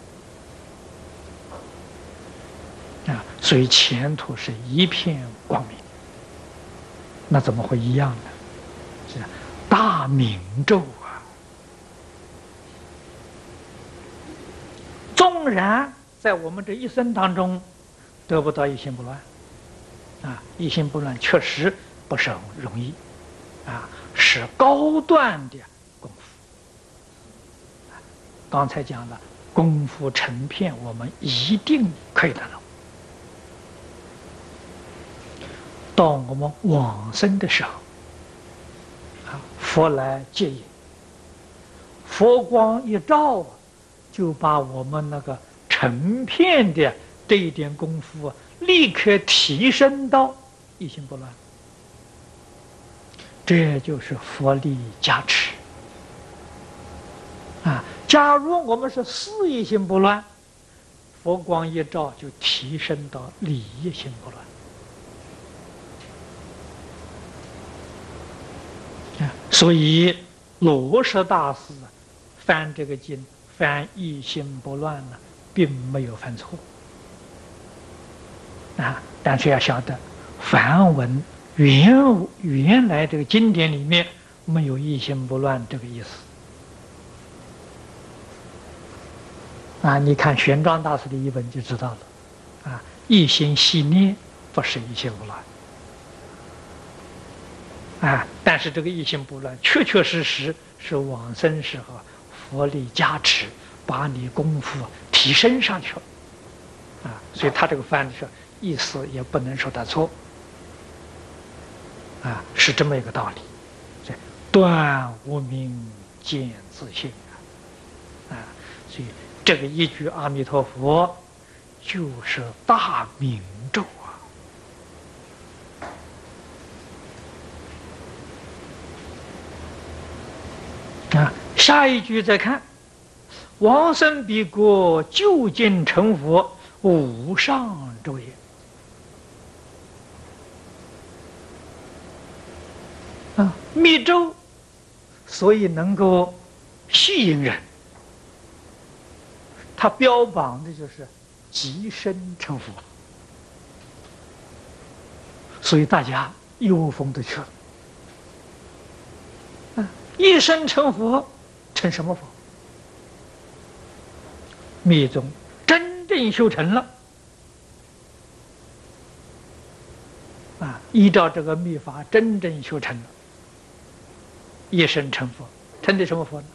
白所以前途是一片光明。那怎么会一样呢？是大明咒纵然在我们这一生当中得不到一心不乱啊，一心不乱确实不是很容易啊，是高端的功夫。刚才讲了，功夫成片，我们一定可以得到。到我们往生的时候，啊，佛来接引，佛光一照，就把我们那个成片的这一点功夫立刻提升到一心不乱。这就是佛力加持啊！假如我们是四一心不乱，佛光一照就提升到理一心不乱。所以罗什大师翻这个经，翻一心不乱呢，并没有犯错啊。但是要晓得，梵文原来这个经典里面没有一心不乱这个意思啊。你看玄奘大师的译本就知道了啊，一心系念不是一心不乱。啊，但是这个一心不乱，确确实实是往生时候佛力加持，把你功夫提升上去了，啊，所以他这个翻的时候意思也不能说他错，啊，是这么一个道理。所以断无明见自性啊，所以这个一句阿弥陀佛就是大明咒。啊，下一句再看，往生彼国究竟成佛，无上咒也。啊，密咒，所以能够吸引人。它标榜的就是即身成佛，所以大家有风的去了。一生成佛，成什么佛？密宗真正修成了啊！依照这个密法，真正修成了，一生成佛，成的什么佛呢？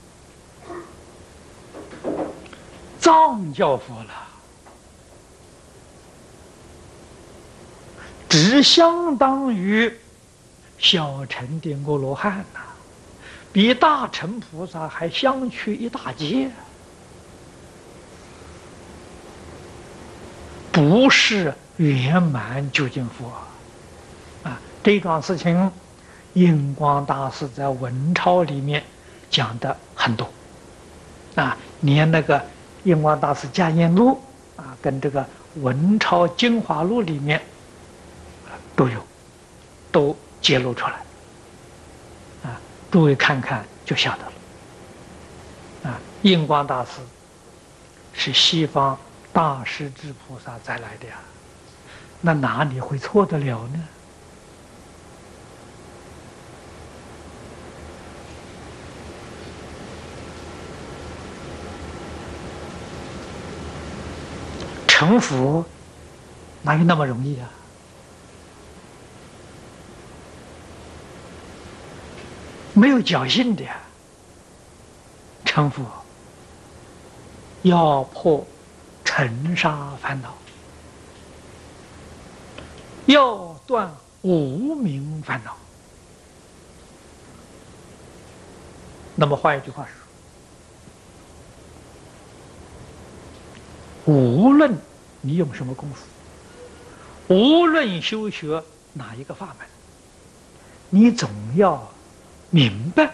藏教佛了，只相当于小乘的阿罗汉呐。比大乘菩萨还相去一大截，不是圆满究竟佛啊！这桩事情，印光大师在文钞里面讲的很多啊，连那个印光大师家言录啊，跟这个文钞精华录里面都有，都揭露出来。诸位看看就晓得了。啊，印光大师是西方大势至菩萨再来的呀，那哪里会错得了呢？成佛哪有那么容易啊？没有侥幸的呀，成佛要破尘沙烦恼，要断无明烦恼。那么换一句话说，无论你用什么功夫，无论修学哪一个法门，你总要明白，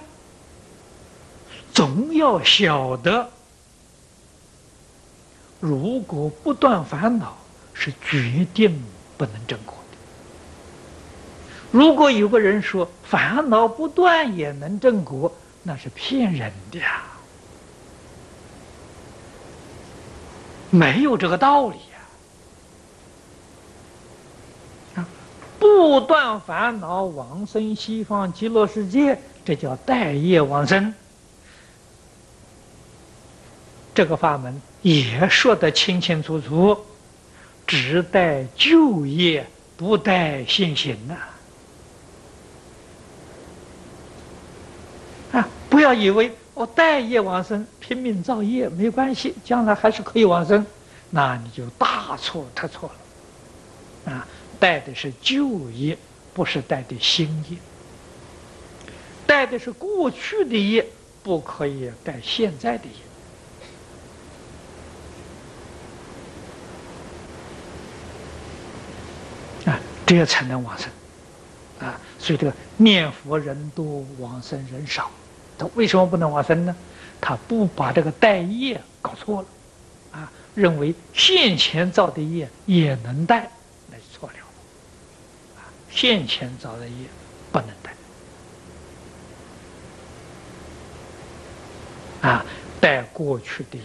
总要晓得，如果不断烦恼，是决定不能证果的。如果有个人说烦恼不断也能证果，那是骗人的呀，没有这个道理呀。不断烦恼往生西方极乐世界，这叫待业往生。 这个法门也说得清清楚楚，只带旧业，不带现行呐。不要以为我带业往生，拼命造业没关系，将来还是可以往生，那你就大错特错了。带的是旧业，不是带的新业。带的是过去的业，不可以带现在的业。这样才能往生。所以这个念佛人多，往生人少。他为什么不能往生呢？他不把这个带业搞错了，认为现前造的业也能带，那就错了。现前造的业不能带，带过去的业。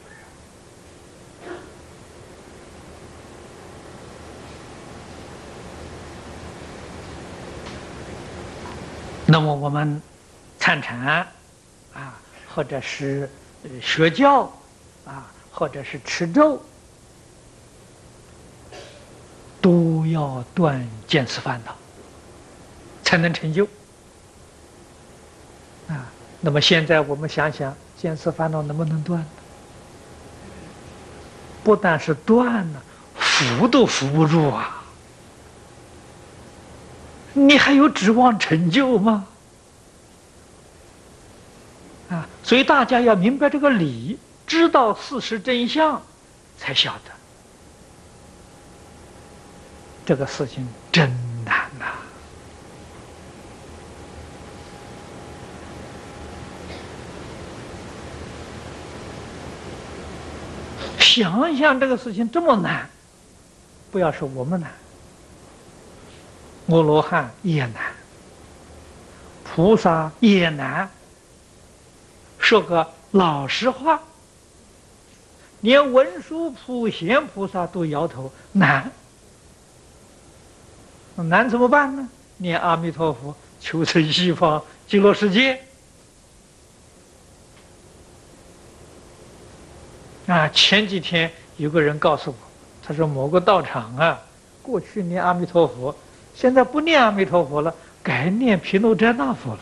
那么我们参禅或者是学教或者是持咒，都要断见思烦恼，才能成就。那么现在我们想想，见思烦恼能不能断呢？不但是断了，扶都扶不住啊！你还有指望成就吗？所以大家要明白这个理，知道事实真相，才晓得这个事情真难呐。想想这个事情这么难，不要说我们难，阿罗汉也难，菩萨也难。说个老实话，连文殊普贤菩萨都摇头难。难怎么办呢？念阿弥陀佛，求生西方极乐世界。前几天有个人告诉我，他说某个道场过去念阿弥陀佛，现在不念阿弥陀佛了，改念毗卢遮那佛了。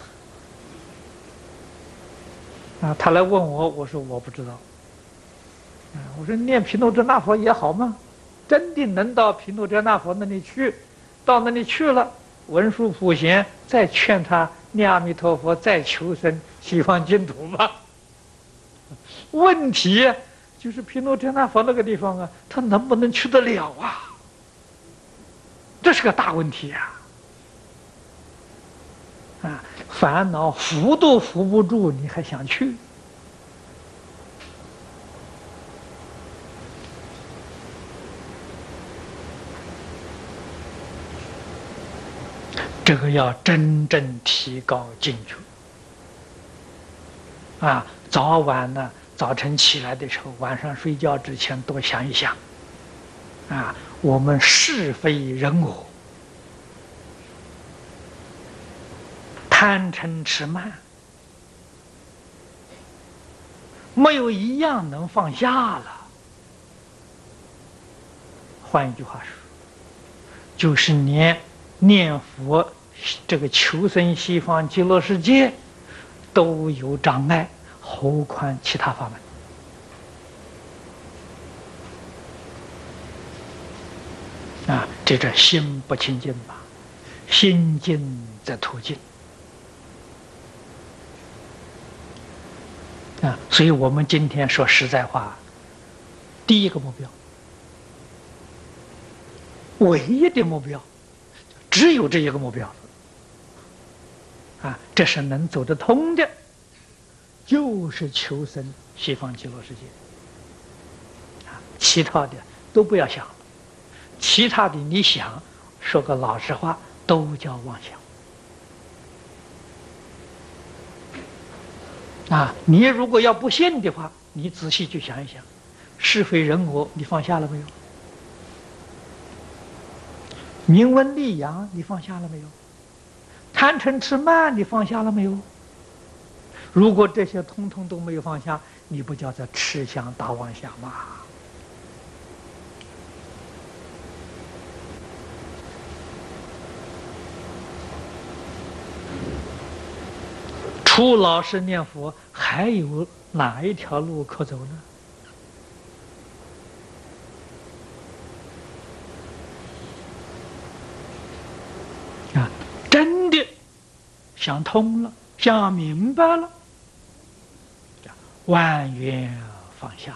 他来问我，我说我不知道。我说念毗卢遮那佛也好吗？真的能到毗卢遮那佛那里去，到那里去了，文殊普贤再劝他念阿弥陀佛，再求生西方净土吗？问题就是毗卢遮那佛那个地方他能不能去得了啊？这是个大问题烦恼扶都扶不住，你还想去？这个要真正提高警觉早晚呢，早晨起来的时候，晚上睡觉之前多想一想我们是非人我，贪嗔痴慢，没有一样能放下了。换一句话说，就是念佛这个求生西方极乐世界都有障碍，何况其他法门这心不清净吧？心净则土净所以我们今天说实在话，第一个目标，唯一的目标，只有这一个目标这是能走得通的，就是求生西方极乐世界其他的都不要想了，其他的你想，说个老实话，都叫妄想你如果要不信的话，你仔细去想一想，是非人我你放下了没有？名闻利养你放下了没有？贪嗔痴慢你放下了没有？ 如果这些通通都没有放下，你不叫做痴想大妄想吗？除老实念佛，还有哪一条路可走呢？啊，真的想通了，想明白了，万缘放下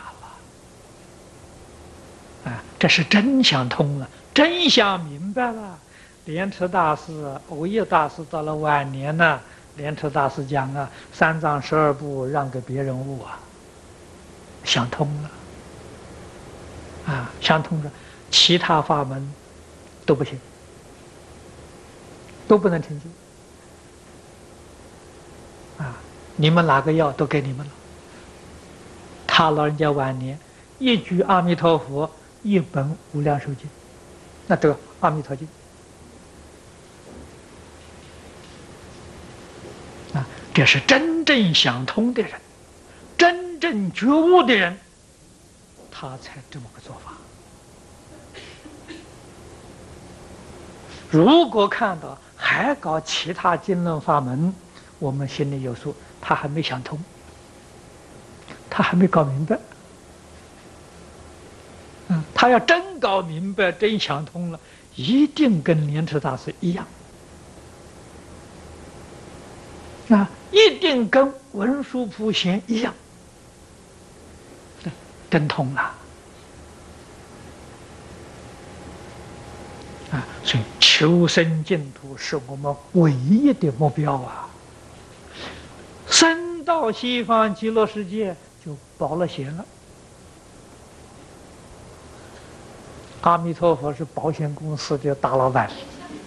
了。啊，这是真想通了，真想明白了。莲池大师、藕益大师到了晚年呢，莲池大师讲啊，三藏12部让给别人悟啊，想通了。啊，想通了，其他法门都不行，都不能成就。啊，你们哪个要都给你们了。他老人家晚年一句阿弥陀佛，一本无量寿经，那得阿弥陀经。啊，这是真正想通的人，真正觉悟的人，他才这么个做法。如果看到还搞其他经论法门，我们心里有数，他还没想通，他还没搞明白。他要真搞明白，真想通了，一定跟莲池大师一样。一定跟文殊普贤一样，真通了。所以求生净土是我们唯一的目标啊！生到西方极乐世界就保了险了。阿弥陀佛是保险公司的大老板，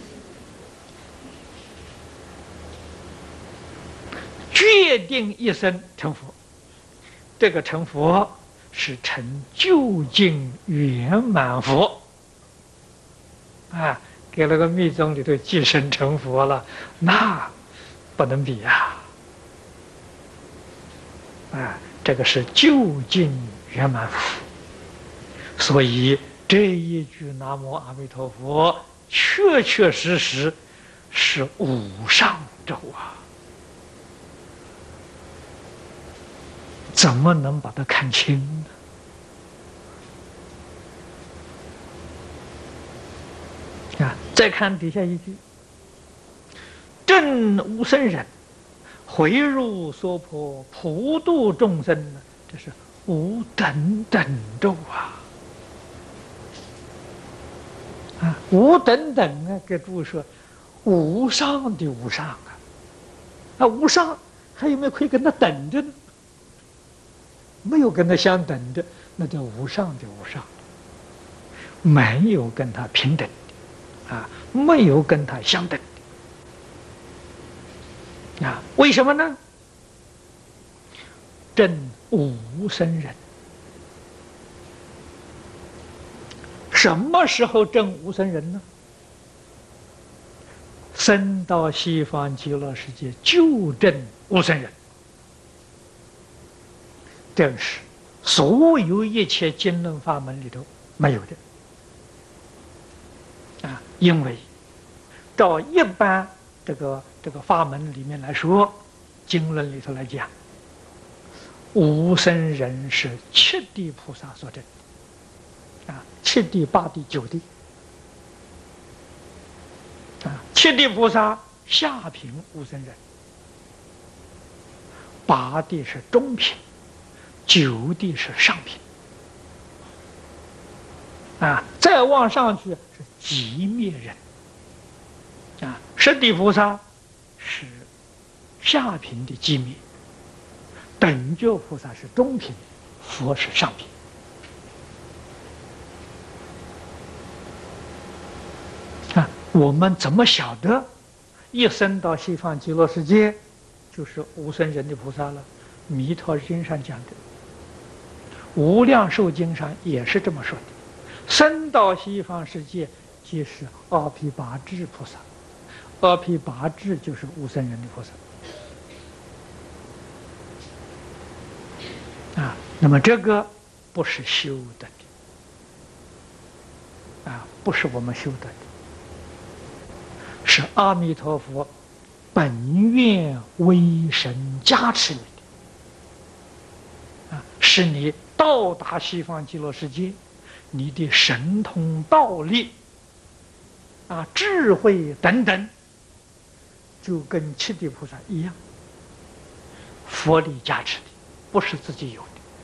决定一生成佛。这个成佛是成究竟圆满佛啊！给了个密宗里头寄生成佛了，那不能比呀！这个是究竟圆满佛。所以这一句南无阿弥陀佛，确确实实是无上咒啊！怎么能把它看清呢？再看底下一句：正无生忍，回入娑婆，普度众生呢？这是无等等咒啊！无等等啊，给注释无上的无上啊！无上还有没有可以跟他等着呢？没有跟他相等的，那叫无上的无上，没有跟他平等没有跟他相等为什么呢？正无生忍。什么时候证无生忍呢？生到西方极乐世界就证无生忍。这是所有一切经论法门里头没有的因为照一般这个法门里面来说，经论里头来讲，无生忍是七地菩萨所证七地、八地、九地七地菩萨下品无生忍，八地是中品，九地是上品再往上去是极灭忍十地菩萨是下品的极灭，等觉菩萨是中品，佛是上品我们怎么晓得一生到西方极乐世界就是无生忍的菩萨了？弥陀经上讲的，无量寿经上也是这么说的，生到西方世界即是阿毗跋致菩萨，阿毗跋致就是无生忍的菩萨啊。那么这个不是修的啊，不是我们修的，是阿弥陀佛本愿威神加持你的啊，使你到达西方极乐世界，你的神通道力啊、智慧等等，就跟七地菩萨一样，佛力加持的，不是自己有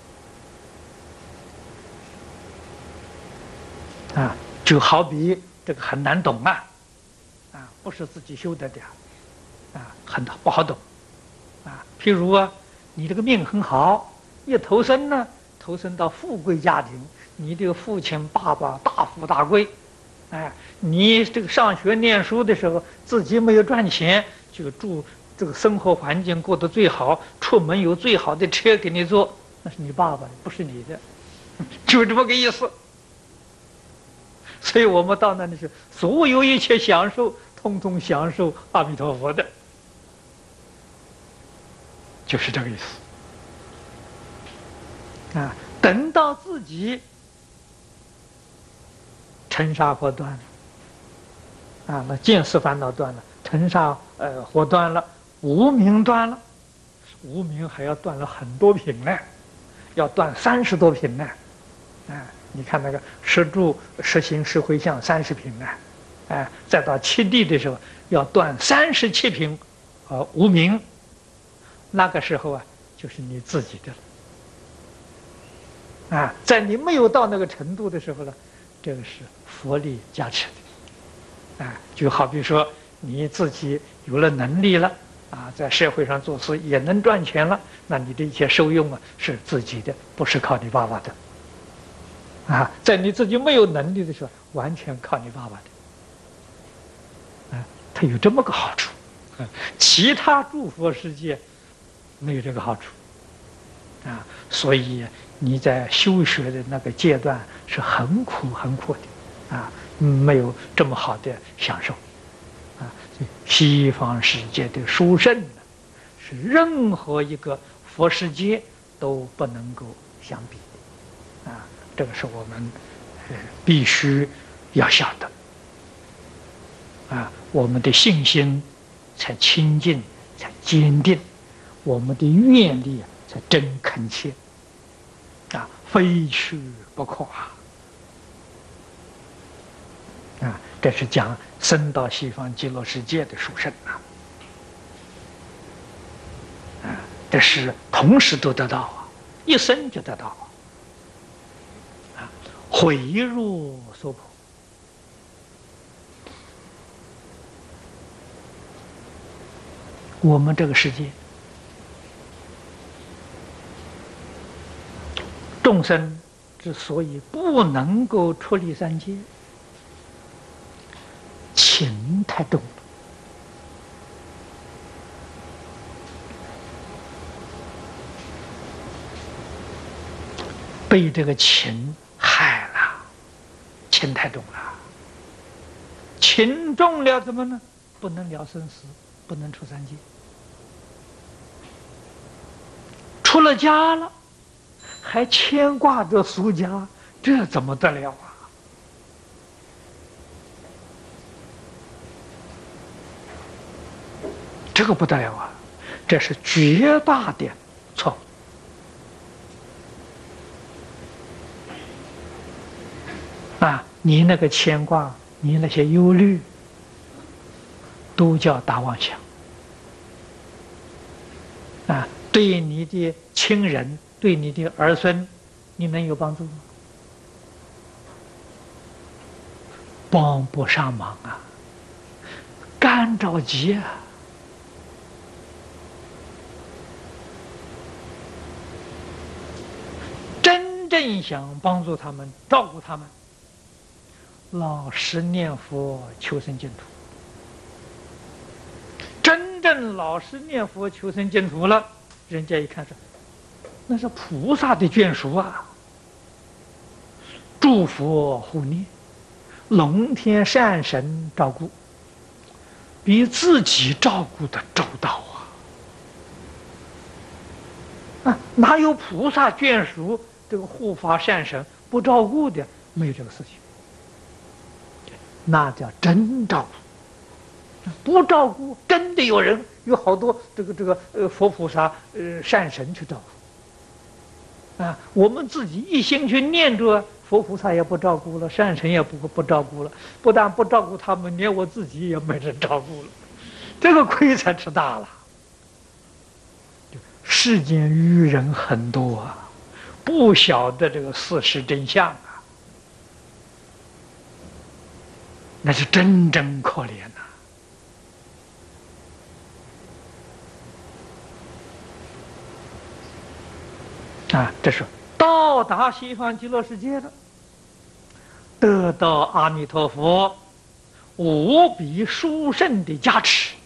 的啊。就好比这个很难懂啊，不是自己修的很不好懂啊。譬如啊，你这个命很好，一投生呢，投生到富贵家庭，你这个父亲爸爸大富大贵，你这个上学念书的时候，自己没有赚钱，就住这个生活环境过得最好，出门有最好的车给你坐，那是你爸爸的，不是你的，就这么个意思。所以我们到那里是所有一切享受，通通享受阿弥陀佛的，就是这个意思啊。等到自己尘沙火断了啊，那见识烦恼断了，尘沙火断了，无明断了，无明还要断了很多品呢，要断30多品呢，你看那个十住、十行、十回向30品呢，再到七地的时候要断37品无明，那个时候啊，就是你自己的了在你没有到那个程度的时候呢，这个是佛力加持的就好比说你自己有了能力了在社会上做事也能赚钱了，那你的一切受用是自己的，不是靠你爸爸的在你自己没有能力的时候，完全靠你爸爸的它有这么个好处其他诸佛世界没有这个好处所以你在修学的那个阶段是很苦很苦的没有这么好的享受西方世界的殊胜是任何一个佛世界都不能够相比这个是我们必须要晓得我们的信心才清净，才坚定，我们的愿力才真恳切非去不可这是讲升到西方极乐世界的殊胜这是同时都得到一生就得到毁入娑婆。我们这个世界众生之所以不能够出离三界，情太重了，被这个情害了，情太重了，情重了怎么呢？不能了生死，不能出三界，出了家了，还牵挂着俗家，这怎么得了这个不得了这是绝大的错误你那个牵挂，你那些忧虑，都叫大妄想对你的亲人，对你的儿孙，你能有帮助吗？帮不上忙干着急真正想帮助他们，照顾他们，老实念佛求生净土。真正老实念佛求生净土了，人家一看说，那是菩萨的眷属诸佛护念，龙天善神照顾，比自己照顾的周到哪有菩萨眷属这个护法善神不照顾的？没有这个事情，那叫真照顾。不照顾，真的有好多佛菩萨善神去照顾啊。我们自己一心去念着，佛菩萨也不照顾了，善神也不照顾了，不但不照顾他们，连我自己也没人照顾了，这个亏才吃大了。世间愚人很多啊，不晓得这个事实真相啊，那是真可怜呐！啊，这是到达西方极乐世界了，得到阿弥陀佛无比殊胜的加持，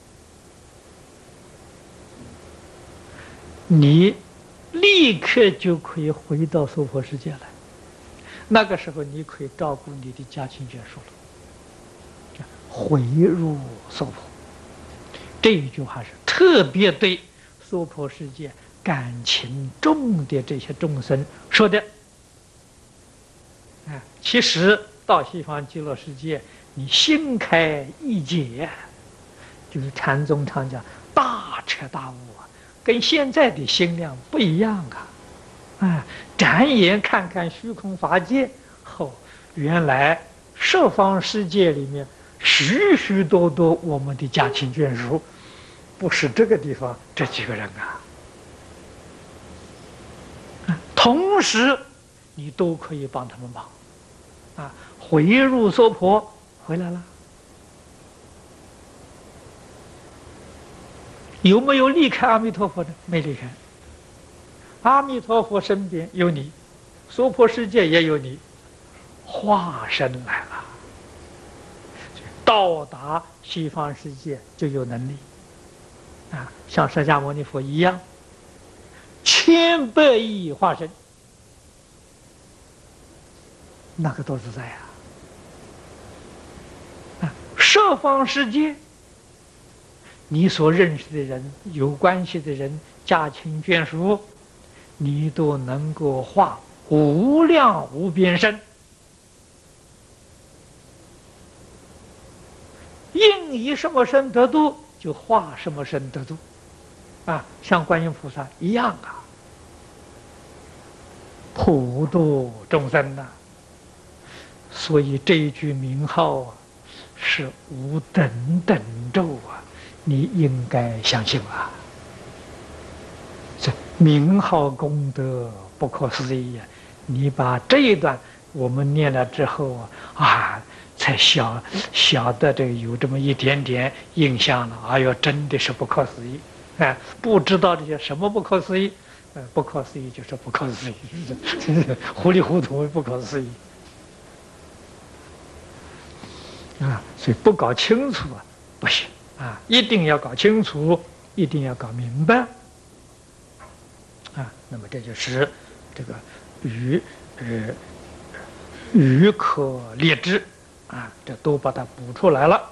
你立刻就可以回到娑婆世界来。那个时候，你可以照顾你的家亲眷属了，回入娑婆。这一句话是特别对娑婆世界感情重的这些众生说的。其实到西方极乐世界，你心开意解，就是禅宗常讲大彻大悟啊，跟现在的心量不一样啊！展眼看看虚空法界后，原来十方世界里面许许多多我们的家亲眷属，不是这个地方这几个人啊。同时，你都可以帮他们忙啊！回入娑婆回来了，有没有离开阿弥陀佛呢？没离开。阿弥陀佛身边有你，娑婆世界也有你，化身来了，到达西方世界就有能力啊，像释迦牟尼佛一样，千百亿化身，那个多自在啊！十方世界，你所认识的人、有关系的人、家亲眷属，你都能够化无量无边身，应以什么身得度，就化什么身得度啊！像观音菩萨一样啊，普度众生呐。所以这一句名号啊，是无等等咒啊，你应该相信啊。这名号功德不可思议啊！你把这一段我们念了之后啊，才晓得这个有这么一点点印象了。哎呦，真的是不可思议！哎，不知道这些什么不可思议？不可思议就是不可思议，糊里糊涂不可思议啊！所以不搞清楚啊不行啊，一定要搞清楚，一定要搞明白啊。那么这就是这个语可列之啊，这都把它补出来了。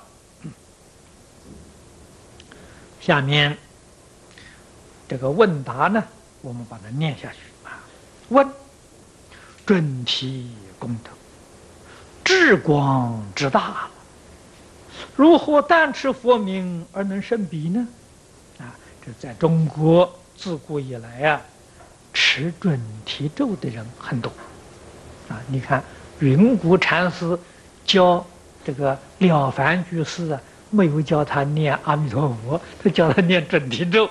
下面这个问答呢，我们把它念下去啊。问：准提功德至广至大，如何单持佛名而能胜彼呢？啊，这在中国自古以来啊，持准提咒的人很多啊。你看云谷禅师教这个了凡居士啊，没有教他念阿弥陀佛，他教他念准提咒。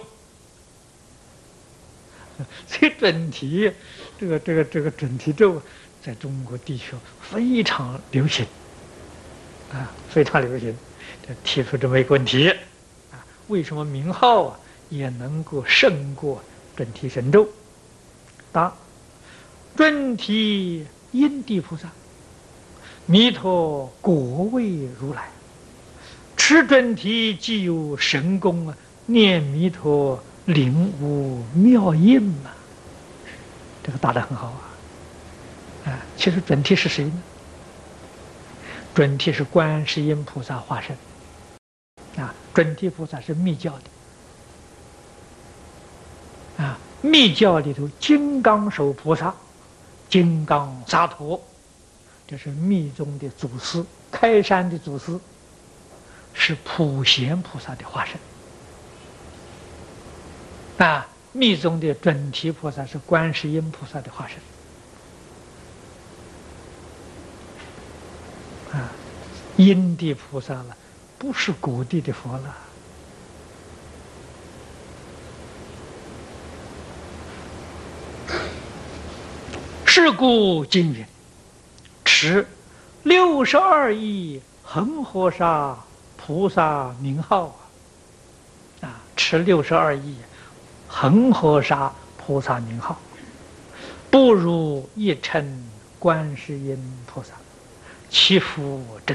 所以准提这个准提咒在中国地区非常流行啊，非常流行。这提出这么一个问题啊，为什么名号啊也能够胜过准提神咒？答：准提因地菩萨，弥陀果位如来，持准提即有神功啊，念弥陀领悟妙音嘛。这个答得很好啊！其实准提是谁呢？准提是观世音菩萨化身啊！准提菩萨是密教的啊！ 密教里头金刚手菩萨、金刚萨埵，这是密宗的祖师，开山的祖师，是普贤菩萨的化身。啊，密宗的准提菩萨是观世音菩萨的化身。啊，因地菩萨了，不是果地的佛了。是故经云：持62亿恒河沙菩萨名号啊！持62亿恒河沙菩萨名号，不如一称观世音菩萨，其福真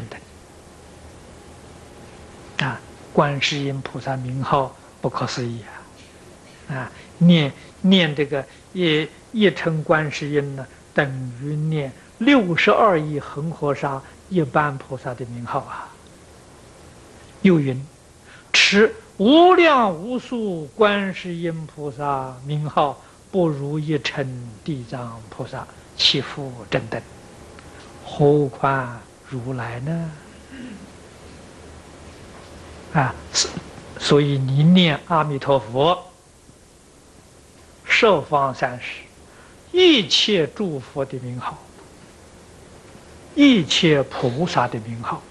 等啊！观世音菩萨名号不可思议啊！念这个一称观世音呢，等于念62亿恒河沙一般菩萨的名号啊。又云：持无量无数观世音菩萨名号，不如一称地藏菩萨，其福真等。何况如来呢？啊，所以你念阿弥陀佛，十方三世一切诸佛的名号，一切菩萨的名号，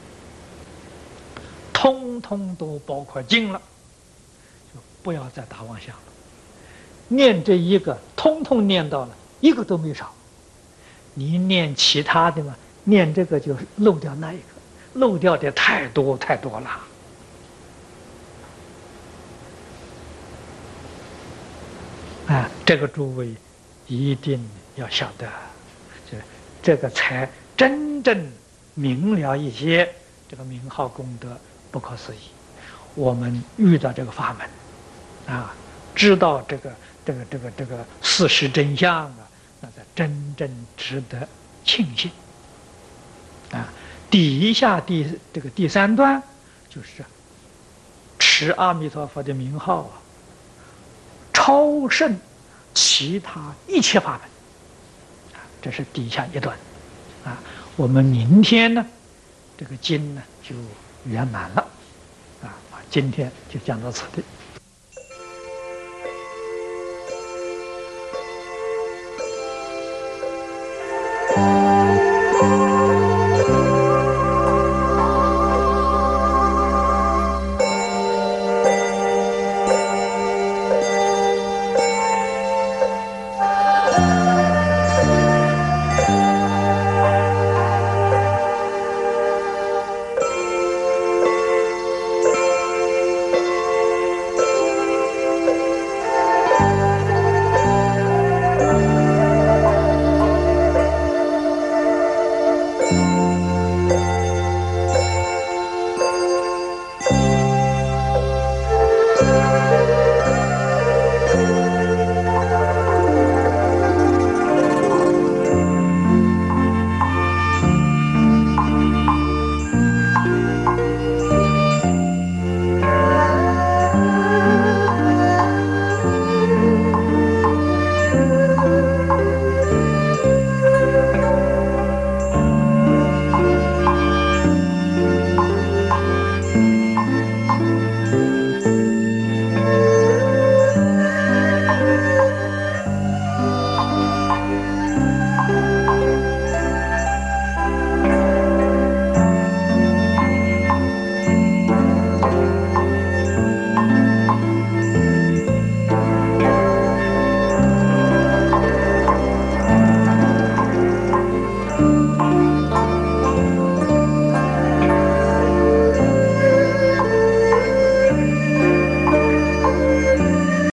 通通都包括进了，就不要再打妄想了。念这一个，通通念到了，一个都没少。你念其他的嘛，念这个就漏掉那一个，漏掉的太多太多了。啊，这个诸位一定要晓得，这个才真正明了一些这个名号功德不可思议。我们遇到这个法门，啊，知道这个事实真相啊，那才真正值得庆幸。啊，底下第三段就是持阿弥陀佛的名号啊，超胜其他一切法门，啊，这是底下一段，啊，我们明天呢，这个经呢就圆满了，啊，今天就讲到此地。